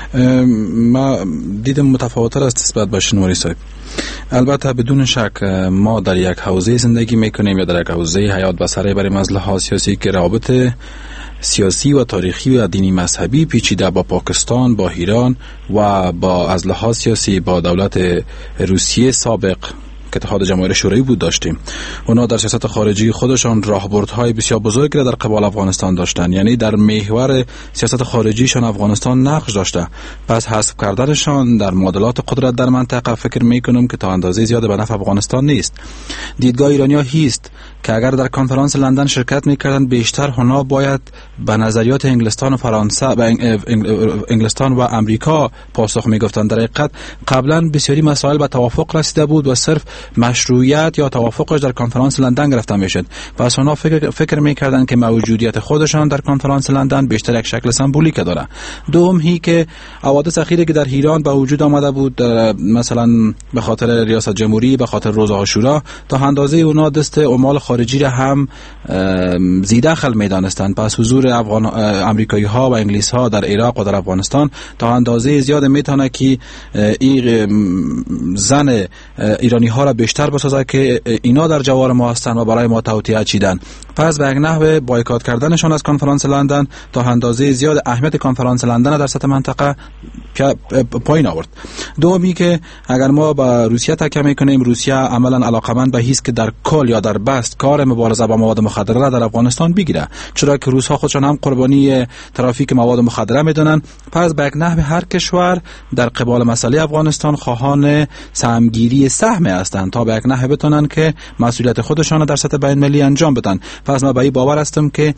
[SPEAKER 5] ما دیدم متفاوت‌تر است نسبت به شنواری صاحب. البته بدون شک ما در یک حوزه زندگی میکنیم یا در یک حوزه حیات بسره برای مسائل سیاسی که روابط سیاسی و تاریخی و دینی مذهبی پیچیده با پاکستان، با ایران و با از لحاظ سیاسی با دولت روسیه سابق که اتحاد جماهیر شوروی بود داشتیم. اونا در سیاست خارجی خودشان راهبردهای بسیار بزرگی را در قبال افغانستان داشتن، یعنی در محور سیاست خارجیشان افغانستان نقش داشته. پس حذف کردنشان در معادلات قدرت در منطقه فکر میکنم که تا اندازه زیاد به نفع افغانستان نیست. دیدگاه ایرانی‌ها هیست که اگر در کنفرانس لندن شرکت میکردند بیشتر اونا باید به نظریات انگلستان و فرانسه و انگلستان و امریکا پاسخ میگفتند. در حقیقت قبلا بسیاری مسائل به توافق رسیده بود و صرف مشروعیت یا توافقش در کنفرانس لندن گرفته میشد. پس اونا فکر میکردن که موجودیت خودشان در کنفرانس لندن بیشتر یک شکل سمبولیک داره. دوم هی که حوادث اخیری که در ایران به وجود آمده بود، مثلا به خاطر ریاست جمهوری، به خاطر روز عاشورا، تا اندازه اونا دست اعمال خارجی را هم زیدخل میدانستند. پس حضور امریکایی ها و انگلیس ها در عراق و در افغانستان تا اندازه زیاد میتونه که این زن ایرانی ها را بیشتر بسازه که اینا در جوار ما هستند و برای ما توطئه چیدن. پس به یک نحو بایکات کردنشان از کنفرانس لندن تا اندازه زیاد اهمیت کنفرانس لندن در سطح منطقه پایین آورد. دومی که اگر ما با روسیه تکیه میکنیم، روسیه عملا علاقمند به هیست که در کل یا در بست کار مبارزه با مواد مخدره را در افغانستان بگیره، چرا که روس‌ها خودشان هم قربانی ترافیک مواد مخدره میدونن. پس به یک نحو هر کشور در قبال مسئله افغانستان خواهان سهمگیری سهم هستند تا به یک نحو بتونن که مسئولیت خودشان در سطح بین المللی انجام بدن. پس من به این باور هستم که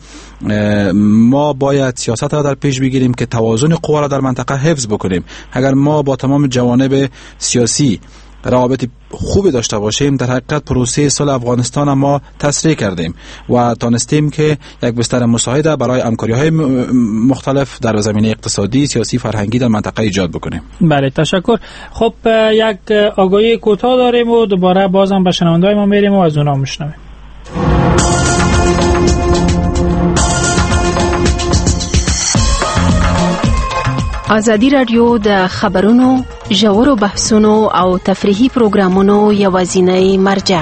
[SPEAKER 5] ما باید سیاست را در پیش بگیریم که توازن قوا را در منطقه حفظ بکنیم. اگر ما با تمام جوانب سیاسی روابط خوبی داشته باشیم، در حقیقت پروسه صلح افغانستان ما تسریع کردیم و تانستیم که یک بستر مساعده برای همکاری‌های مختلف در زمینه اقتصادی، سیاسی، فرهنگی در منطقه ایجاد بکنیم.
[SPEAKER 2] بله، تشکر. خب یک آگاهی کوتاه داریم و دوباره بازم به شنونده‌های ما میریم و از اونها میشنویم.
[SPEAKER 10] ازادي رادیو د خبرونو، ژورو بحثونو او تفریحي پروګرامونو یوازینی مرجع.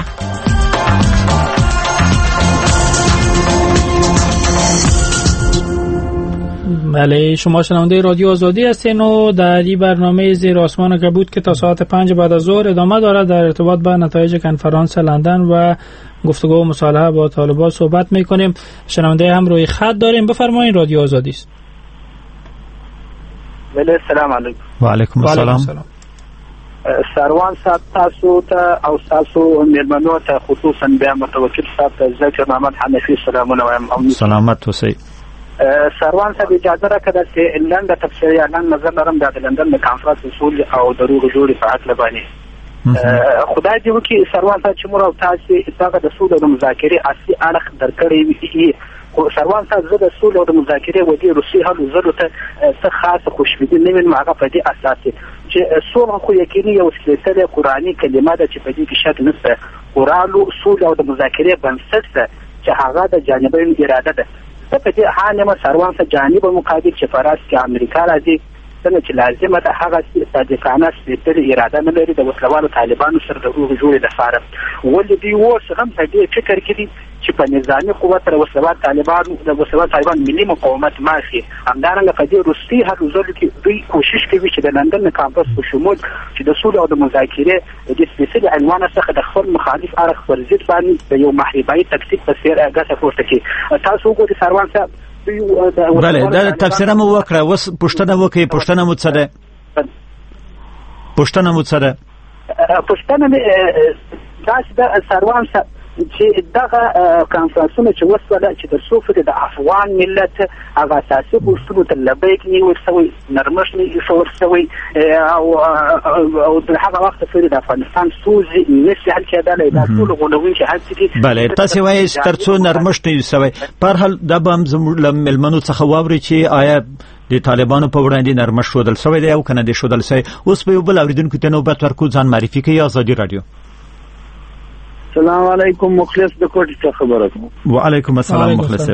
[SPEAKER 2] بله، شما شنونده رادیو آزادی هستین و در این برنامه زیر آسمان کبود که تا ساعت 5 بعد از ظهر ادامه دارد در ارتباط با نتایج کنفرانس لندن و گفتگو و مصالحه با طالبان صحبت میکنیم. شنونده هم روی خط داریم، بفرمایید. رادیو آزادی است.
[SPEAKER 7] بله، سلام علیکم.
[SPEAKER 1] و علیکم السلام.
[SPEAKER 7] سروان صاحب تاسو ته او تاسو مېرمنو ته خصوصا بیا متوکل صاحب ته ذکر محمد حنفي سلامونه وایم.
[SPEAKER 1] سلامت اوسئ.
[SPEAKER 7] سروان صاحب اجازه راکړه چې لنډه تفصیلي اعلان نظر لرم د لندن د کانفرنس اصول او دروغ جوړې په اړه باندې. خدای دې وکړي سروان صاحب چې موږ او تاسو اتفاق د سود او مذاکرې اصلي اړخ درکړې وي. سروان صاحب زه د سود او مذاکرې و دې روسي حل زړه ته څه خاصه خوشبیني نه وینم، هغه په دې اساس چې سوله خو یقیني یو سپېڅلې قرآني کلمه ده چې په دې کې شک نشته. قرآن سود او مذاکرې بنسټ ده چې هغه د جانبین اراده ده. په دې حالما سروان صاحب جانب مقابل چې فراس کې امریکا راځي څنګه چې لازمه ده هغه صادقانه سپېڅلې اراده نه لري د وسلوالو طالبانو سره د روغ جوړې لپاره. ولې دوی اوس هم په دې فکر کې دي چې په نظامي قوت سره وسلوال طالبان ملي مقاومت ماشي. همدارنګه په دې روسي هر ځل کې دوی کوشش کوي چې د لندن کامپس په شمول چې د سولې او د مذاکرې د سپېڅلي عنوان څخه د خپل مخالف اړخ پر ضد باندې د یو محاربایي تکتیک په څیر ګټه پورته کوي. تاسو وګورئ سروان صاحب.
[SPEAKER 1] بله، دا تفسیره مو وکړه. اوس پوښتنه وکړئ. پوښتنه مو څه ده؟ پوښتنه داسې ده سروان صاحب چې دغه کانفرنسونه چې وسوله چې د څو د افغان ملت هغه اساسي اصولو ته لبیک نیول شوی، نرمښت نیول شوی او د هغه وخت پورې د افغانستان ستونزې نشي حل کېدلی. دا ټول غولونکي هڅې دي. بله، تاسې وایئ تر څو نرمښت نه وي شوی. په هر حال دا به هم زموږ له مېلمنو څخه واورئ چې آیا د طالبانو په وړاندې نرمښت ښودل شوی دی او که نه دی ښودل شوی. اوس به یو بل اورېدونکي ته نوبت ورکړو. ځان معرفي کوي. ازادي راډیو.
[SPEAKER 9] السلام علیکم. مخلص د کوټې څخه خبره کوم.
[SPEAKER 1] وعلیکم السلام مخلص.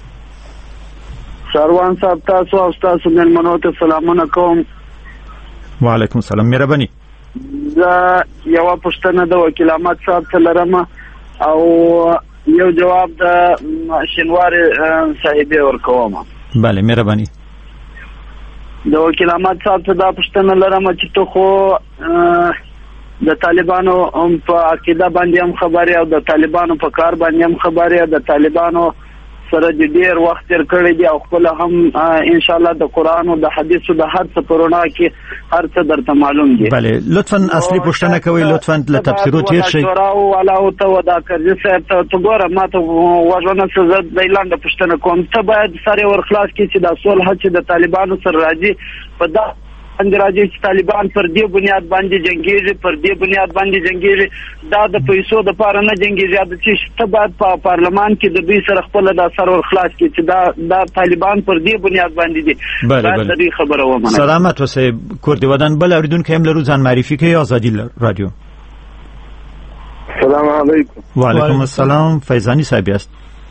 [SPEAKER 9] سروان صاحب تاسو او تاسو مېلمنو ته سلامونه کوم.
[SPEAKER 1] وعلیکم السلام. مهرباني.
[SPEAKER 9] زه یوه پوښتنه د وکیل احمد صاحب ته لرم او یو جواب د شینواري صاحبې ورکوم.
[SPEAKER 1] بله، مهرباني.
[SPEAKER 9] د وکیل احمد صاحب ته دا پوښتنه لرم چې ته خو د طالبانو په عقیده باندې هم خبرې او د طالبانو په کار باندې هم خبرې، د طالبانو سره د ډیر وخت تیر کړی دی او خپل هم ان شاء الله د قران او د حدیثو د هر څه پرونا کې هر څه درته معلوم دي.
[SPEAKER 1] بله، لطفا اصلي پوښتنه کوي. لطفا له تفسیرو تیر شئ.
[SPEAKER 9] او علاوه ته ودا کرځي صاحب ته ګوره ماته وژنه څه زه د لاندې پوښتنه کوم. ته باید سره ورخلاص کی چې د صلح چې د طالبانو سره راځي په دا راځي چې طالبان پر دې بنیاد باندې جنگيږي، پر دې بنیاد باندې جنگيږي. دا د پیسو د پاره نه جنگيږي. د چې ته باید په پارلمان کې د دوی سره خپل د اثر ورخلاص کی چې دا طالبان پر دې بنیاد باندې دي.
[SPEAKER 1] بله،
[SPEAKER 9] د دې خبره ومنه.
[SPEAKER 1] سلامت اوسئ. کور دی ودان. بل اوریدونکو هم لرو. ځان معرفي کوي. ازادي راډیو.
[SPEAKER 11] السلام علیکم.
[SPEAKER 1] وعلیکم السلام. فیضانی صاحب است.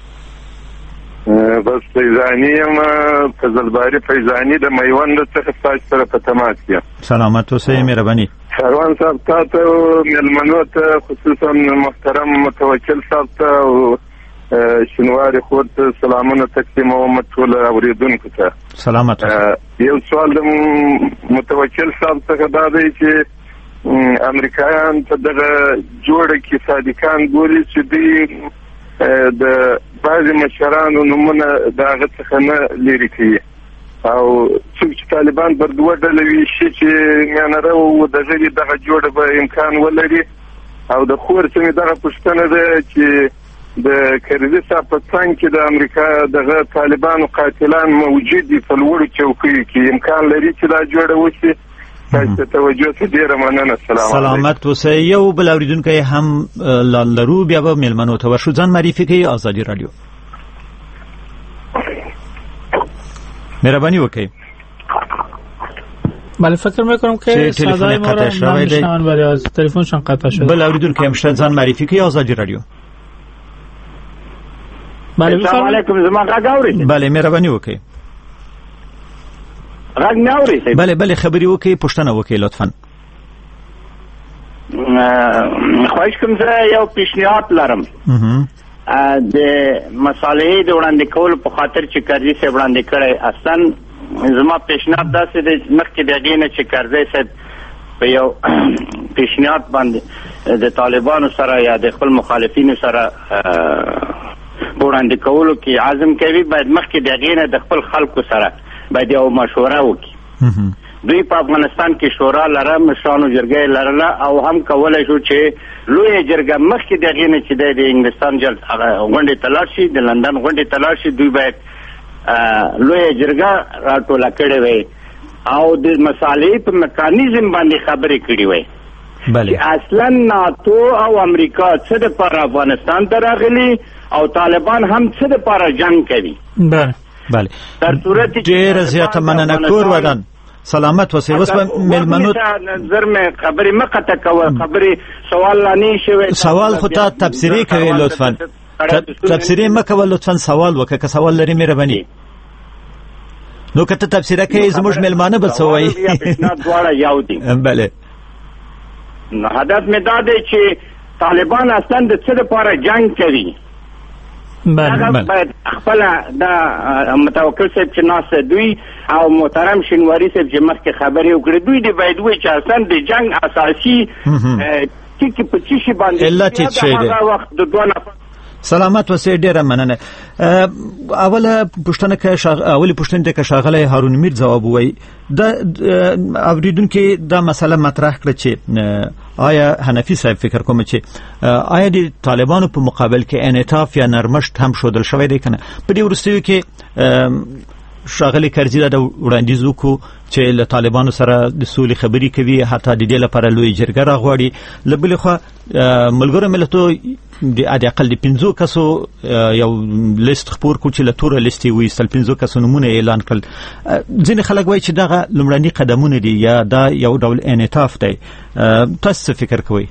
[SPEAKER 11] بس فیضانی یم، فضلباری فیضانی د میوند څخه تاسو سره په تماس یم.
[SPEAKER 1] سلامت اوسئ. مهرباني.
[SPEAKER 11] سروان صاحب تاسو مېلمنو ته خصوصا محترم متوکل صاحب ته او شینواري خود سلامونه تقدیموم ټول اوریدونکو ته.
[SPEAKER 1] سلامت اوسئ.
[SPEAKER 11] یو سوال د متوکل صاحب څخه دا دی چې امریکایان په دغه جوړه کې صادقان ګوري چې دوی د بعضې مشرانو نومونه د هغه څخه نه لرې کوي او څوک چې طالبان پر دوه ډله ویشي چې میانره و دغه دغه جوړه به امکان ولري. او د خور څخه دغه پوښتنه ده چې د کرزي صاحب په څنګ کې د امریکا دغه طالبانو قاتلان موجود دي په لوړو چوکیو کې، امکان لري چې دا جوړه وشي. تاسو توجه ته ډیره مننه.
[SPEAKER 1] سلامت اوسئ. یو بل اوریدونکی هم لرو. بیا به مېلمنو ته ورشو. ځان معرفي کوي. ازادي راډیو. مهرباني وکړئ.
[SPEAKER 2] بله، فکر میکنم که صدای ما را نمیشنون ولی از تلفنشان قطع شده.
[SPEAKER 1] بله، اوریدونکی هم ځان معرفی کوي. ازادي راډیو.
[SPEAKER 2] بله،
[SPEAKER 9] السلام علیکم. زما غږ اورئ؟
[SPEAKER 1] بله، مهرباني وکړئ.
[SPEAKER 9] غږ نه اورئ؟
[SPEAKER 1] بله، خبري وکړئ. پوښتنه وکړئ لطفا.
[SPEAKER 9] خواهش کوم زه یو پیشنهاد لرم. د مسالې د وړاندې کولو په خاطر چې کرزي صاحب وړاندې کړی اصلا زما پیشنهاد داسې دی مخکې د هغې نه چې کرزی صاحب په یو پیشنهاد باندې د طالبانو سره یا د خپل مخالفینو سره وړاندې کولو کې عزم کوي، باید مخکې د هغې نه د خپل خلکو سره باید یو مشوره وکړي. دوی په افغانستان کې شورا لره، مشرانو جرګه لرله او هم کولی شو چې لویه جرګه مخکې د هغې نه چې د انګلستان غونډې ته لاړ شي، د لندن غونډې ته لاړ شي، دوی باید لویه جرګه راټوله کړې وی او د مسالې په میکانیزم باندې خبرې کړې وی چې اصلا ناتو او امریکا څه دپاره افغانستان ته راغلي او طالبان هم څه دپاره جنگ کوي.
[SPEAKER 1] بله ډېره زیاته مننه. کور ودان سلامت اوسئ. اوس به مېلمنو
[SPEAKER 9] زر مې خبرې مه قطع کوه، خبرې سوال لا نه شوی.
[SPEAKER 1] سوال خو ته تبصرې کوې، لطفا تبصرې مه کوه، لطفا سوال وکړه که سوال لري مهرباني. نو که ته تبصره کوې زموږ مېلمانه به څه وایي؟
[SPEAKER 9] دواړه یو دي.
[SPEAKER 1] بله
[SPEAKER 9] هدف مې دا دی چې طالبان اصلا د څه دپاره جنګ کوي. باید خپل دا متوکل صاحب چې ناسته دوی او محترم شینواری صاحب چې مخکې خبرې وکړې، دوی دې باید وایي چې اصلا د جنګ اساسي ټکي په څه شي باندې
[SPEAKER 1] علت یې څه دی.
[SPEAKER 9] وخت د دوه نفر
[SPEAKER 1] سلامت اوسئ. ډېره مننه. اوله پوښتنه که ښاغلی هارون میر ځواب ووایي، د اورېدونکي دا مسله مطرح کړه چې آیا حنفي صاحب فکر کوم چې آیا د طالبانو په مقابل کې انعطاف یا نرمښت هم ښودل شوی دی که نه؟ په دې وروستیو کې ښاغلی کرزي دا وړاندیز وکړو چې له طالبانو سره د سولې خبرې کوي، حتی د دې لپاره لوی جرګه راغواړي. له بلې خوا ملګرو ملتو د حداقل د 5 کسو یو لیست خپور کړو چې له توره لیست یې وایستل، 5 کسو نومونه اعلان کړل. ځینې خلک وایي چې دغه لومړني قدمونه دي یا دا یو ډول انعطاف دی. تاسو څه فکر کوئ؟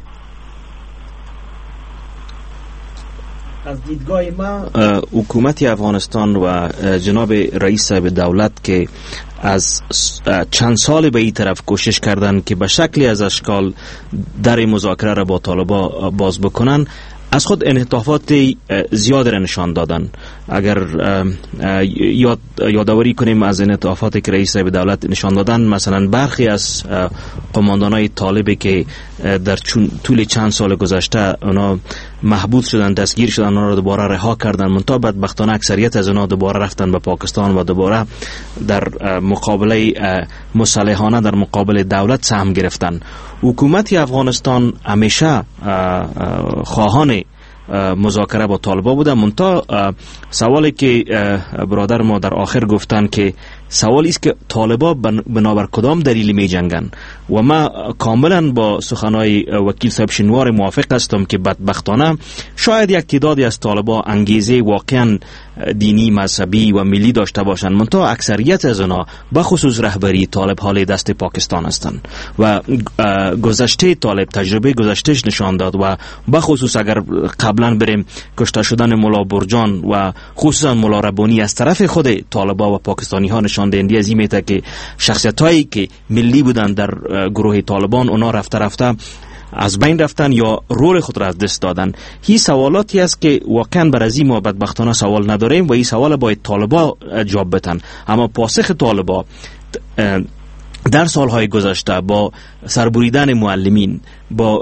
[SPEAKER 3] از دیدگاه ما حکومت افغانستان و جناب رئیس صاحب دولت که از چند سال به این طرف کوشش کردن که به شکلی از اشکال در مذاکره را با طالبان باز بکنن، از خود انعطافات زیاد را نشان دادن. اگر یادآوری کنیم از انعطافاتی که رئیس صاحب دولت نشان دادن، مثلا برخی از قماندانای طالبی که در طول چند سال گذشته اونا محبوس شدن، دستگیر شدن، اونا را دوباره رها کردن، منتها بدبختانه اکثریت از اونا دوباره رفتن به پاکستان و دوباره در مقابله مسلحانه در مقابل دولت سهم گرفتن. حکومت افغانستان همیشه خواهان مذاکره با طالبان بوده، منتها سوالی که برادر ما در آخر گفتن که سوالی است که طالبان بنابر کدام دلیل می جنگن و ما کاملا با سخنهای وکیل صاحب شینواری موافق هستم که بدبختانه شاید یک تعدادی از طالبان انگیزه واقعا دینی، مذهبی و ملی داشته باشند، منتها اکثریت از آنها بخصوص رهبری طالب حال دست پاکستان هستند و گذشته طالب تجربه گذشتهش نشان داد و بخصوص اگر قبلا بریم کشته شدن مولا برجان و خصوصا مولا ربانی از طرف خود طالبان و پاکستانی ها نشان دهنده از این میته که شخصیت هایی که ملی بودن در گروه طالبان اونا رفته رفته از بین رفتن یا رول خود را از دست دادن. هی سوالاتی است که واقعا بر از این ما بدبختانه سوال نداریم و این سوال باید طالبان جواب بدن. اما پاسخ طالبان در سالهای گذشته با سربریدن معلمین، با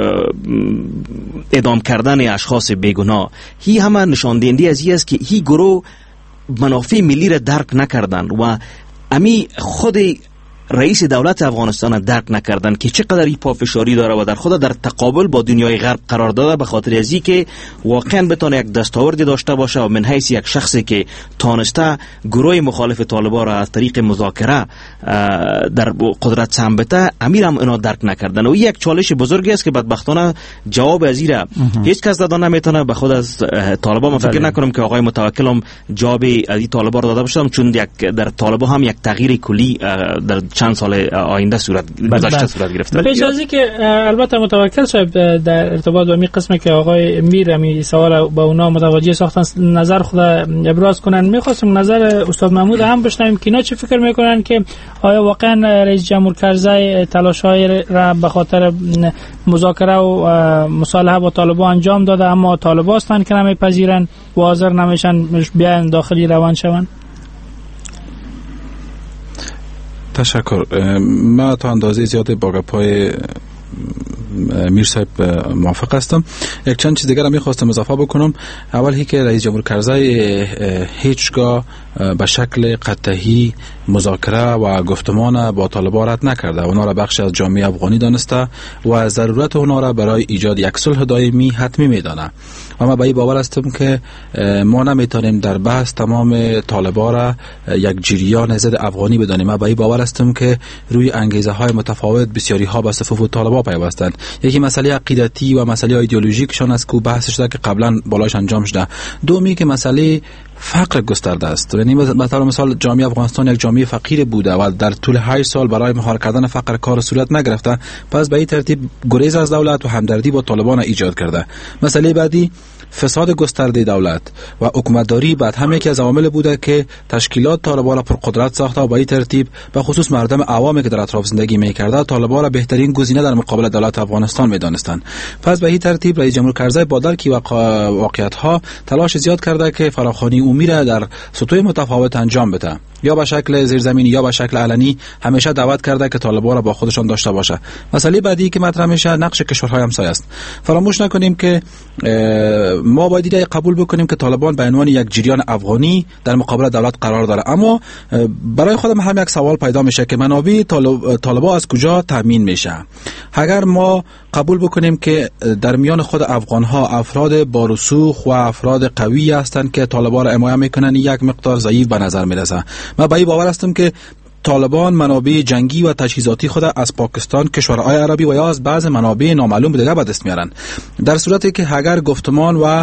[SPEAKER 3] اعدام کردن اشخاص بیگناه، هی همه نشان دهنده از این است که هی گروه منافع ملی را درک نکردن و امی خود رئیس دولت افغانستان درک نکردن که چقدر این پافشاری داره و در خود در تقابل با دنیای غرب قرار داده، به خاطر ازی که واقعا بتونه یک دستاوردی داشته باشه و من حیث یک شخصی که تانسته گروه مخالف طالبان را از طریق مذاکره در قدرت سهم بده، امیر هم اینا درک نکردن و یک چالش بزرگی است که بدبختانه جواب از این هیچ کس داده نمیتونه به خود از طالبان. من فکر نکنم که آقای متوکل هم جواب از این طالبان داده باشه، چون در طالبان هم یک تغییر کلی در چند سال آینده صورت گرفته.
[SPEAKER 2] پیش از اینکه البته متوکل صاحب در ارتباط با این قسمه که آقای میر می سوال با اونا متوجه ساختن نظر خود ابراز کنن، می‌خواستم نظر استاد محمود هم بشنویم که اینا چه فکر میکنن که آیا واقعا رئیس جمهور کرزی تلاش‌های را به خاطر مذاکره و مصالحه با طالبان انجام داده، اما طالبان هستند که نمیپذیرن و حاضر نمیشن بیان داخلی روان شون؟
[SPEAKER 5] تشکر. من تا اندازه زیاد با گپای میر صاحب موافق هستم. یک چند چیز دیگر هم می‌خواستم اضافه بکنم. اول هی که رئیس جمهور کرزی هیچگاه به شکل قطعی مذاکره و گفتمان با طالبان رد نکرده. اونا را بخش از جامعه افغانی دانسته و ضرورت اونا را برای ایجاد یک صلح دائمی حتمی میدانه. و ما به این باور هستم که ما نمیتونیم در بحث تمام طالبان را یک جریان ضد افغانی بدانیم. ما به این باور هستم که روی انگیزه های متفاوت بسیاری ها به صفوف طالبان پیوستند. یکی مسئله عقیدتی و مسئله ایدئولوژیکشان است که بحث شده که قبلا بالاش انجام شده. دومی که مسئله فقر گسترده است. یعنی مثلا جامعه افغانستان یک جامعه فقیر بوده و در طول 8 سال برای مهار کردن فقر کار صورت نگرفته. پس به این ترتیب گریز از دولت و همدردی با طالبان ایجاد کرده. مسئله بعدی فساد گسترده دولت و حکومتداری بعد هم یکی از عوامل بوده که تشکیلات طالبان را پرقدرت ساخته و به این ترتیب به خصوص مردم عوامی که در اطراف زندگی می‌کرده طالبان را بهترین گزینه در مقابل دولت افغانستان می‌دانستند. پس به این ترتیب رئیس جمهور کرزی با درک واقعیت‌ها تلاش زیاد کرده که فراخوانی عمومی را در سطوح متفاوت انجام بده. یا به شکل زیرزمینی یا به شکل علنی همیشه دعوت کرده که طالبان را با خودشان داشته باشه. مسئله بعدی که مطرح میشه نقش کشورهای همسایه است. فراموش نکنیم که ما باید ایده قبول بکنیم که طالبان به عنوان یک جریان افغانی در مقابل دولت قرار داره، اما برای خودم هم یک سوال پیدا میشه که منابع طالبان از کجا تامین میشه. اگر ما قبول بکنیم که در میان خود افغان ها افراد با رسوخ و افراد قوی هستند که طالبان را حمایت میکنن، یک مقدار ضعیف به نظر میرسه. من به این باور هستم که طالبان منابع جنگی و تجهیزاتی خود از پاکستان، کشورهای عربی و یا از بعض منابع نامعلوم دیگه به دست میارن. در صورتی که اگر گفتمان و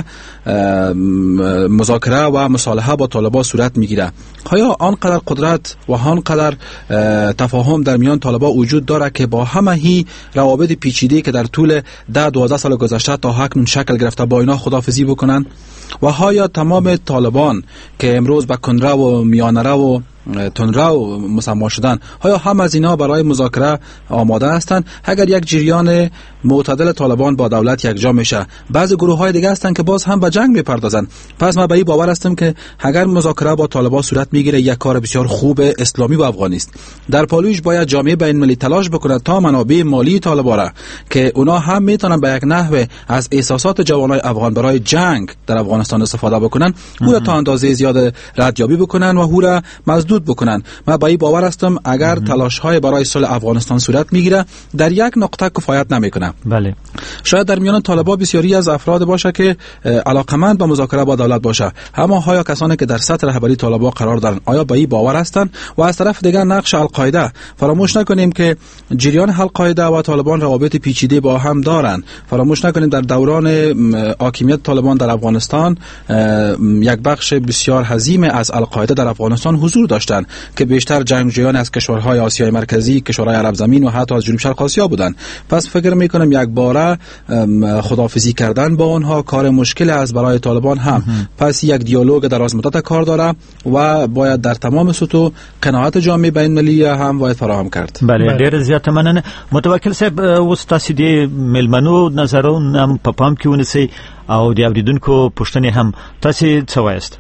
[SPEAKER 5] مذاکره و مصالحه با طالبان صورت میگیره، آیا آنقدر قدرت و آنقدر تفاهم در میان طالبان وجود داره که با همه روابط پیچیده که در طول 10-12 سال گذشته تا اکنون شکل گرفته با اینا خداحافظی بکنن؟ و آیا تمام طالبان که امروز به کنره و میانره و تندرو مسما شدن، آیا هم از اینا برای مذاکره آماده هستند؟ اگر یک جریان معتدل طالبان با دولت یکجا میشه، بعضی گروه های دیگه هستند که باز هم به جنگ میپردازند. پس من به این باور هستم که اگر مذاکره با طالبان صورت میگیره یک کار بسیار خوب اسلامی و افغانی است. در پالویش باید جامعه بین المللی تلاش بکنه تا منابع مالی طالبان را که اونا هم میتونن به یک نحوه از احساسات جوانای افغان برای جنگ در افغانستان استفاده بکنن، او را تا اندازه زیاد ردیابی بکنن و او را مزدود بکنن. من با این باور هستم اگر تلاش های برای صلح افغانستان صورت میگیره در یک نقطه کفایت نمیکنه.
[SPEAKER 1] بله.
[SPEAKER 5] شاید در میان طالبان بسیاری از افراد باشه که علاقمند به مذاکره با دولت باشه، اما آیا کسانی که در سطح رهبری طالبان قرار دارن آیا به این باور هستند؟ و از طرف دیگر نقش القاعده، فراموش نکنیم که جریان القاعده و طالبان روابط پیچیده با هم دارن. فراموش نکنیم در دوران حاکمیت طالبان در افغانستان یک بخش بسیار حزیم از القاعده در افغانستان حضور داشتند که بیشتر جنگجویان از کشورهای آسیای مرکزی، کشورهای عرب زمین و حتی از جنوب شرق آسیا بودند. پس فکر میکنم یک باره خداحافظی کردن با اونها کار مشکل است برای طالبان هم. پس یک دیالوگ دراز مدت کار داره و باید در تمام سطوح قناعت جامعه بین المللی هم باید فراهم کرد.
[SPEAKER 1] بله، ډیر زیات مننه. متوکل صاحب، اوس تاسو د ملمنو نظرونه هم په پام کې ونیسئ او د اوریدونکو پوښتنې هم تاسو څه وایست؟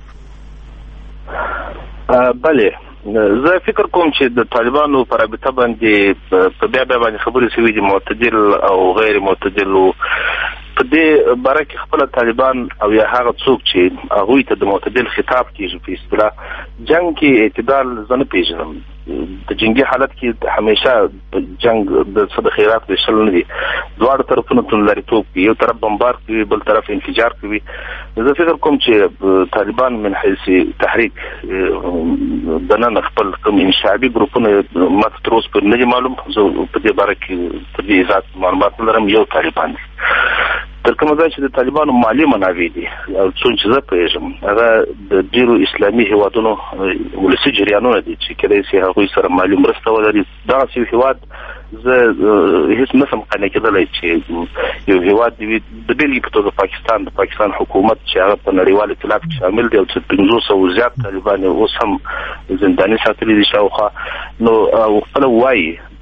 [SPEAKER 4] بله، زه فکر کوم چې د طالبانو پر رابطه باندې په بیا باندې خبرې شوې دي، معتدل او غیر معتدل. په دې باره کې خپل طالبان او یا هغه څوک چې هغوی ته د معتدل خطاب کیږي په اصطلاح جنگ کې اعتدال زه نه پیژنم. د جنگي حالت کې همیشه جنگ د څه د خیرات ویشل نه دي، دواړو طرفونو توندلاریتوب کوي، یو طرف بمبار کوي بل طرف انفجار کوي. زه فکر کوم چې طالبان من حیث تحریک دننه خپل کوم انشعابي ګروپونه ماته تر اوسه نه دي معلوم. زه په دې باره کې په دې اضافه معلومات نه لرم. یو طالبان دي تر کومه ځای چې د طالبانو مالي منابع دي او څون چې زه پوهېږم هغه د ډېرو اسلامي هیوادونو ولسي جریانونه دي چې کېدای شي هغوی سره مالي مرسته ولري. دغسې یو هیواد زه هیڅ نه شم قانع کېدلی چې یو هیواد د بېلګې په توګه د پاکستان حکومت چې هغه په نړیوال اطلاف کې شامل دی او چې 500 زیات طالبان اوس هم زنداني ساتلي دي شاوخوا، نو خپله وایي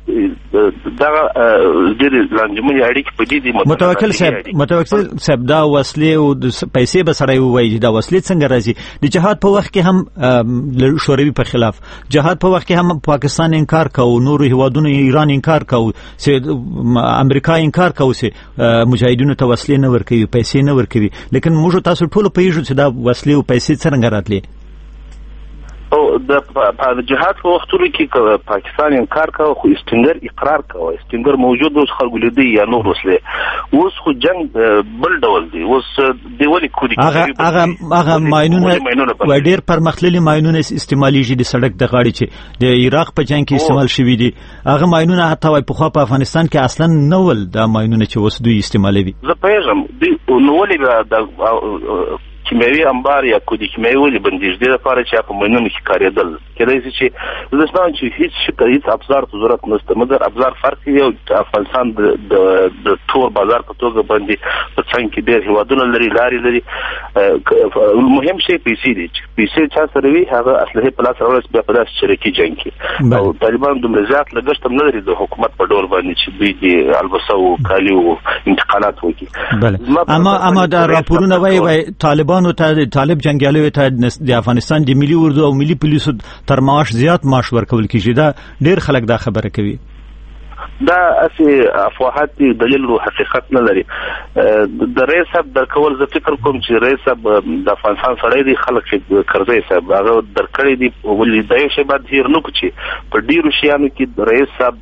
[SPEAKER 4] دا ډېر لانجمنې اړیکې په دې دي.
[SPEAKER 1] متوکل صاحب دا وسلې او پیسې به سړی ووایي دا وسلې څنګه راځي؟ د جهاد په وخت کې هم شوروي په خلاف جهاد په وخت کې هم پاکستان انکار کوي، نورو هیوادونو ایران انکار کوي، امریکا انکار کوي چې مجاهدینو ته وسلې نه ورکوي، پیسې نه ورکوي. لیکن موږ تاسو ټول پوهیږو چې دا وسلې او پیسې څنګه راتلې.
[SPEAKER 4] او د جهاد په وختونو کې پاکستان انکار کاوه، خو استنګر اقرار کاوه. استنګر موجود اوس خلکو لیدي یا نور وسلې. اوس خو جنگ بل ډول دی. اوس دی ولې کودي
[SPEAKER 1] هغه ماینونه ډېر پرمختللي ماینونه استعمالېږي د سړک د غاړې چې د عراق په جنگ کې استعمال شوي دي. هغه ماینونه حتی وای په خوا په افغانستان کې اصلا نه ول دا ماینونه چې اوس دوی استعمالوي.
[SPEAKER 4] زه پېژم دی نو ولې د کیمیاوي انبار یا کودي کیمیاوي ولې بندیز دي لپاره چې په ماینونو کې کارېدل کېدای شي چې زه څنګه چې هیڅ ابزار ته ضرورت نشته، مګر ابزار فرق دی. او افغانستان د تور بازار په توګه باندې په څنګه کې ډېر هیوادونه لري، لاري لري. مهم شی پیسې دي. پیسې چا سره وي هغه اصله په لاس راوړي بیا په داسې شریکي جنگ کې. او طالبان دومره زیات لګښت هم نه لري د حکومت په ډول باندې چې دوی د البسه او کالي او انتقالات وکړي.
[SPEAKER 1] اما دا راپورونه وایي طالبانو ته طالب جنگیالو ته د افغانستان د ملي اردو او ملي پولیسو تر معاش زیات معاش ورکول کیږي. دا ډېر خلک دا خبره کوي.
[SPEAKER 4] دا اسی افواهات دلیل او حقیقت نه لري. د رئیس صاحب د کول زه فکر کوم چې رئیس صاحب د افغانستان سره دی خلک چې کرزی صاحب هغه درکړی دی. ولې د یو شی بعد هیر نو چې په ډیرو شیانو کې رئیس صاحب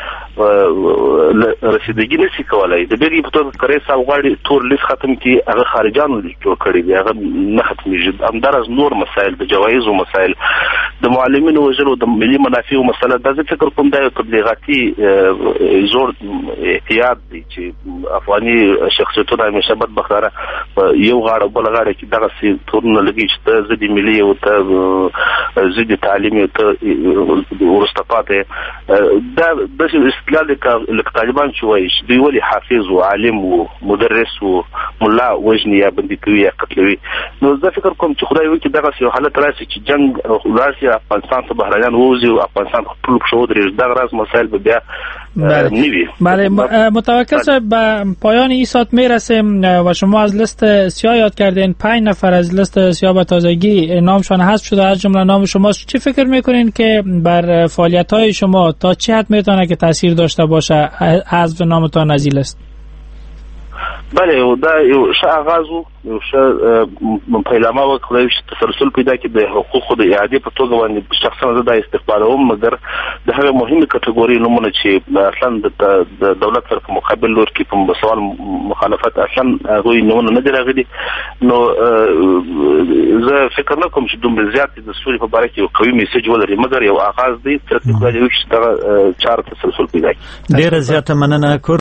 [SPEAKER 4] رسیدګي نشي کولای. د بیرې په توګه رئیس صاحب غواړي تور لیست ختم کړي، هغه خارجانو جوړ کړی دی، هغه نه ختمېږي. همدارس نور مسایل د جوایزو مسایل د معلمینو وژلو د ملي منافعو مسله دا زه فکر کوم دا یو تبلیغاتي زور احتیاط دی چې افغاني شخصیتونه همیشه بدبختانه یو غاړه بل غاړه کې دغه سي تورونه لګي چې ته ضد ملي او ته ضد تعلیمي او ته ورسته پاتې. دا د استقلال لکه طالبان چې وایي دوی ولې حافظ او عالم او مدرس او ملا وجني یا بندي کوي یا قتلوي. نو زه فکر کوم چې خدای وکړي دغه یو حالت راشي چې جنگ راشي، افغانستان ته بهرنیان ووځي او افغانستان خپل شو درې دغه راز مسائل به بیا
[SPEAKER 2] بله. متوکل صاحب به پایان این ساعت میرسیم و شما از لیست سیاه یاد کردین. 5 نفر از لیست سیاه به تازگی نامشان حذف شده، از جمله نام شما. چی فکر میکنین که بر فعالیت‌های شما تا چه حد میتونه که تاثیر داشته باشه حذف نامتان از این لیست؟
[SPEAKER 4] بله دا یو ښه آغاز و، یو ښه پیلامه وه. خدای چې تسلسل پیدا کړي د حقوقو د اعادې په توګه باندې شخصا زه دا استقبالوم. مګر د هغې مهمې کټګورۍ نومونه چې اصلا د دولت سره په مقابل لور کې په سوال مخالفت اصلا هغوی نومونه نه دي راغلي. نو زه فکر نه کوم چې دومره زیات د سولې په باره کې یو قوي میسج ولري، مګر یو آغاز دی. خدای دې وکړي چې دغه چاره تسلسل پیدا کړي.
[SPEAKER 1] ډېره زیاته مننه.